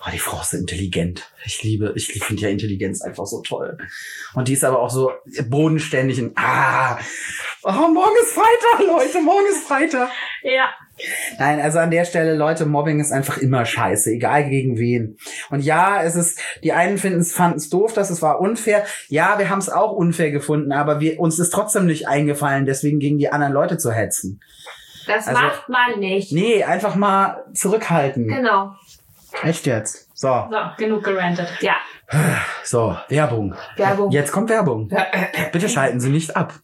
Oh, die Frau ist so intelligent. Ich finde ja Intelligenz einfach so toll. Und die ist aber auch so bodenständig und morgen ist Freitag, Leute, morgen ist Freitag. Ja. Nein, also an der Stelle, Leute, Mobbing ist einfach immer scheiße, egal gegen wen. Und ja, die einen fanden es doof, es war unfair. Ja, wir haben es auch unfair gefunden, aber uns ist trotzdem nicht eingefallen, deswegen gegen die anderen Leute zu hetzen. Das macht man nicht. Nee, einfach mal zurückhalten. Genau. Echt jetzt? So, genug gerantet. Ja. So, Werbung. Jetzt kommt Werbung. Bitte schalten Sie nicht ab.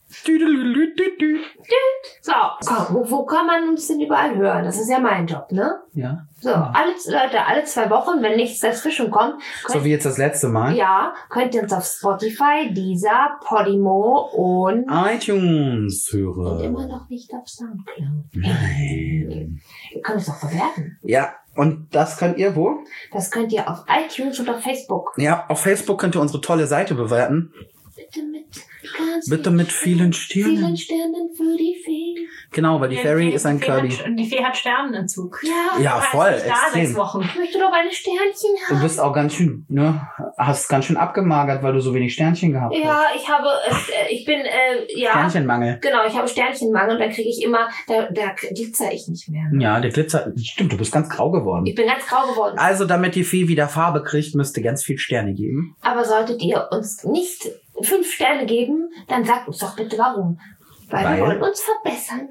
So, wo kann man uns denn überall hören? Das ist ja mein Job, ne? Ja. So, alle 2 Wochen, wenn nichts dazwischen kommt. So wie jetzt das letzte Mal. Ja, könnt ihr uns auf Spotify, Deezer, Podimo und iTunes hören. Und immer noch nicht auf Soundcloud. Nein. Ihr könnt es doch bewerten. Ja, und das könnt ihr wo? Das könnt ihr auf iTunes und auf Facebook. Ja, auf Facebook könnt ihr unsere tolle Seite bewerten. Bitte mit vielen Sternen. VielenSternen für die Fee. Genau, weil die Fairy ist ein Kirby. Die Fee hat Sternenentzug. Ja, voll. Da 6 Wochen. Ich möchte doch eine Sternchen haben. Du bist auch ganz schön, hast ganz schön abgemagert, weil du so wenig Sternchen gehabt hast. Ja, Sternchenmangel. Genau, ich habe Sternchenmangel und dann kriege ich immer, da glitzer ich nicht mehr. Ja, der Glitzer, stimmt, du bist ganz grau geworden. Ich bin ganz grau geworden. Also, damit die Fee wieder Farbe kriegt, müsst ihr ganz viel Sterne geben. Aber solltet ihr uns nicht 5 Sterne geben, dann sagt uns doch bitte warum. Weil wir wollen uns verbessern.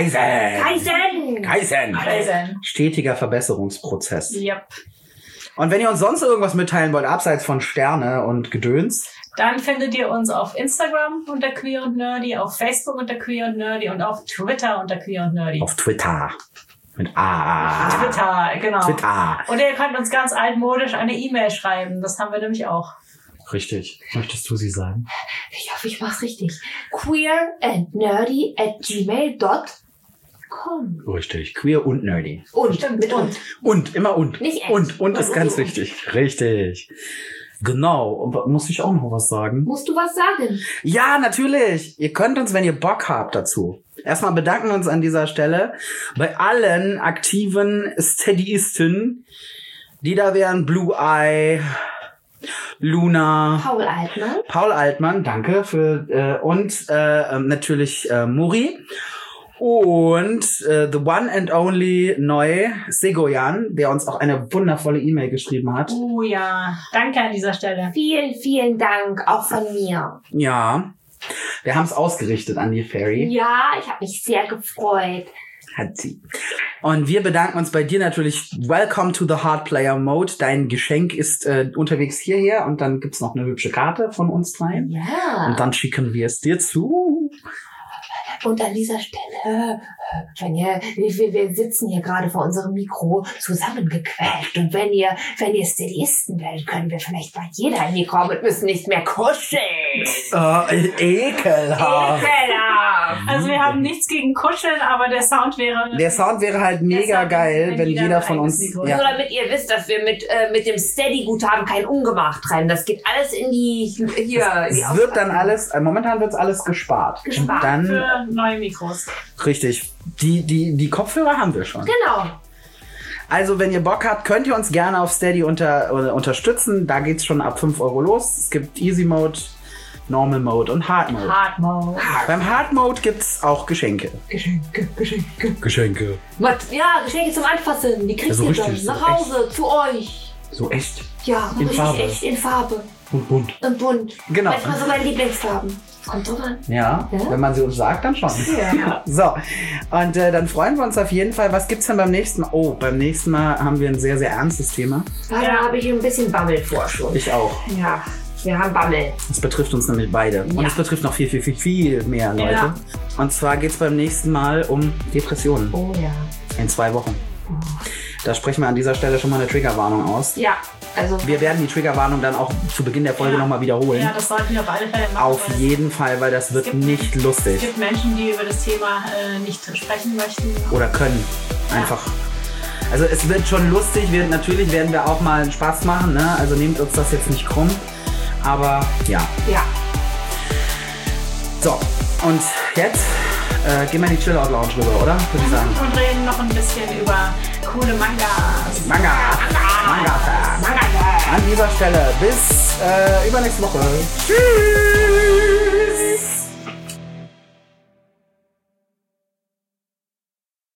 Kaizen. Stetiger Verbesserungsprozess. Yep. Und wenn ihr uns sonst irgendwas mitteilen wollt, abseits von Sterne und Gedöns, dann findet ihr uns auf Instagram unter Queer und Nerdy, auf Facebook unter Queer und Nerdy und auf Twitter unter Queer und Nerdy. Auf Twitter. Mit A. Twitter, genau. Twitter. Und ihr könnt uns ganz altmodisch eine E-Mail schreiben. Das haben wir nämlich auch. Richtig. Möchtest du sie sagen? Ich hoffe, ich mach's richtig. queerandnerdy@gmail.com. Richtig. Queer und nerdy. Mit und. Und, immer und. Nicht echt. Und ist ganz wichtig. Richtig. Genau. Und muss ich auch noch was sagen? Musst du was sagen? Ja, natürlich. Ihr könnt uns, wenn ihr Bock habt dazu. Erstmal bedanken wir uns an dieser Stelle bei allen aktiven Steadyisten, die da wären. Blue Eye, Luna, Paul Altmann, danke für und natürlich Muri und the one and only Neu Segoyan, der uns auch eine wundervolle E-Mail geschrieben hat. Oh ja, danke an dieser Stelle. Vielen, vielen Dank auch von mir. Ja, wir haben es ausgerichtet an die Fairy. Ja, ich habe mich sehr gefreut. Hat sie. Und wir bedanken uns bei dir natürlich. Welcome to the Hard Player Mode. Dein Geschenk ist unterwegs hierher und dann gibt's noch eine hübsche Karte von uns rein. Ja. Und dann schicken wir es dir zu. Und an dieser Stelle, wir sitzen hier gerade vor unserem Mikro zusammengequetscht. Und wenn ihr Steadyisten werdet, können wir vielleicht bei jeder in die Mikro und müssen nicht mehr kuscheln. Ekelhaft. Also wir haben nichts gegen Kuscheln, aber der Sound wäre halt mega geil, wenn jeder von uns... Ja. Nur damit ihr wisst, dass wir mit dem Steady-Guthaben kein Ungemach treiben. Das geht alles in die wird dann alles, momentan wird's alles gespart. Und dann, für neue Mikros. Richtig. Die Kopfhörer haben wir schon. Genau. Also, wenn ihr Bock habt, könnt ihr uns gerne auf Steady unterstützen. Da geht's schon ab 5 € los. Es gibt Easy Mode, Normal Mode und Hard Mode. Beim Hard Mode gibt's auch Geschenke. Geschenke. Ja, Geschenke zum Anfassen. Die kriegt ihr dann nach Hause, zu euch. So echt? Ja, in Farbe. Echt in Farbe. Und bunt. Genau. Manchmal so meine Lieblingsfarben. Kommt drauf an. Ja, wenn man sie uns sagt, dann schon. Ja. So, und dann freuen wir uns auf jeden Fall. Was gibt's denn beim nächsten Mal? Oh, beim nächsten Mal haben wir ein sehr, sehr ernstes Thema. Da habe ich ein bisschen Bammel vor schon. Ich auch. Ja, wir haben Bammel. Das betrifft uns nämlich beide. Und es betrifft noch viel, viel, viel, viel mehr Leute. Ja. Und zwar geht's beim nächsten Mal um Depressionen. Oh ja. In 2 Wochen. Oh. Da sprechen wir an dieser Stelle schon mal eine Triggerwarnung aus. Ja. Also wir werden die Triggerwarnung dann auch zu Beginn der Folge nochmal wiederholen. Ja, das sollten wir auf alle Fälle machen. Auf jeden Fall, weil das wird nicht lustig. Es gibt Menschen, die über das Thema nicht sprechen möchten. Oder können. Einfach. Also es wird schon lustig. Natürlich werden wir auch mal einen Spaß machen. Ne? Also nehmt uns das jetzt nicht krumm. Aber ja. Ja. So, und jetzt gehen wir in die Chill-Out-Lounge rüber, oder? Würde ich sagen. Und reden noch ein bisschen über coole Mangas. Manga-Fans. An dieser Stelle bis übernächste Woche. Tschüss!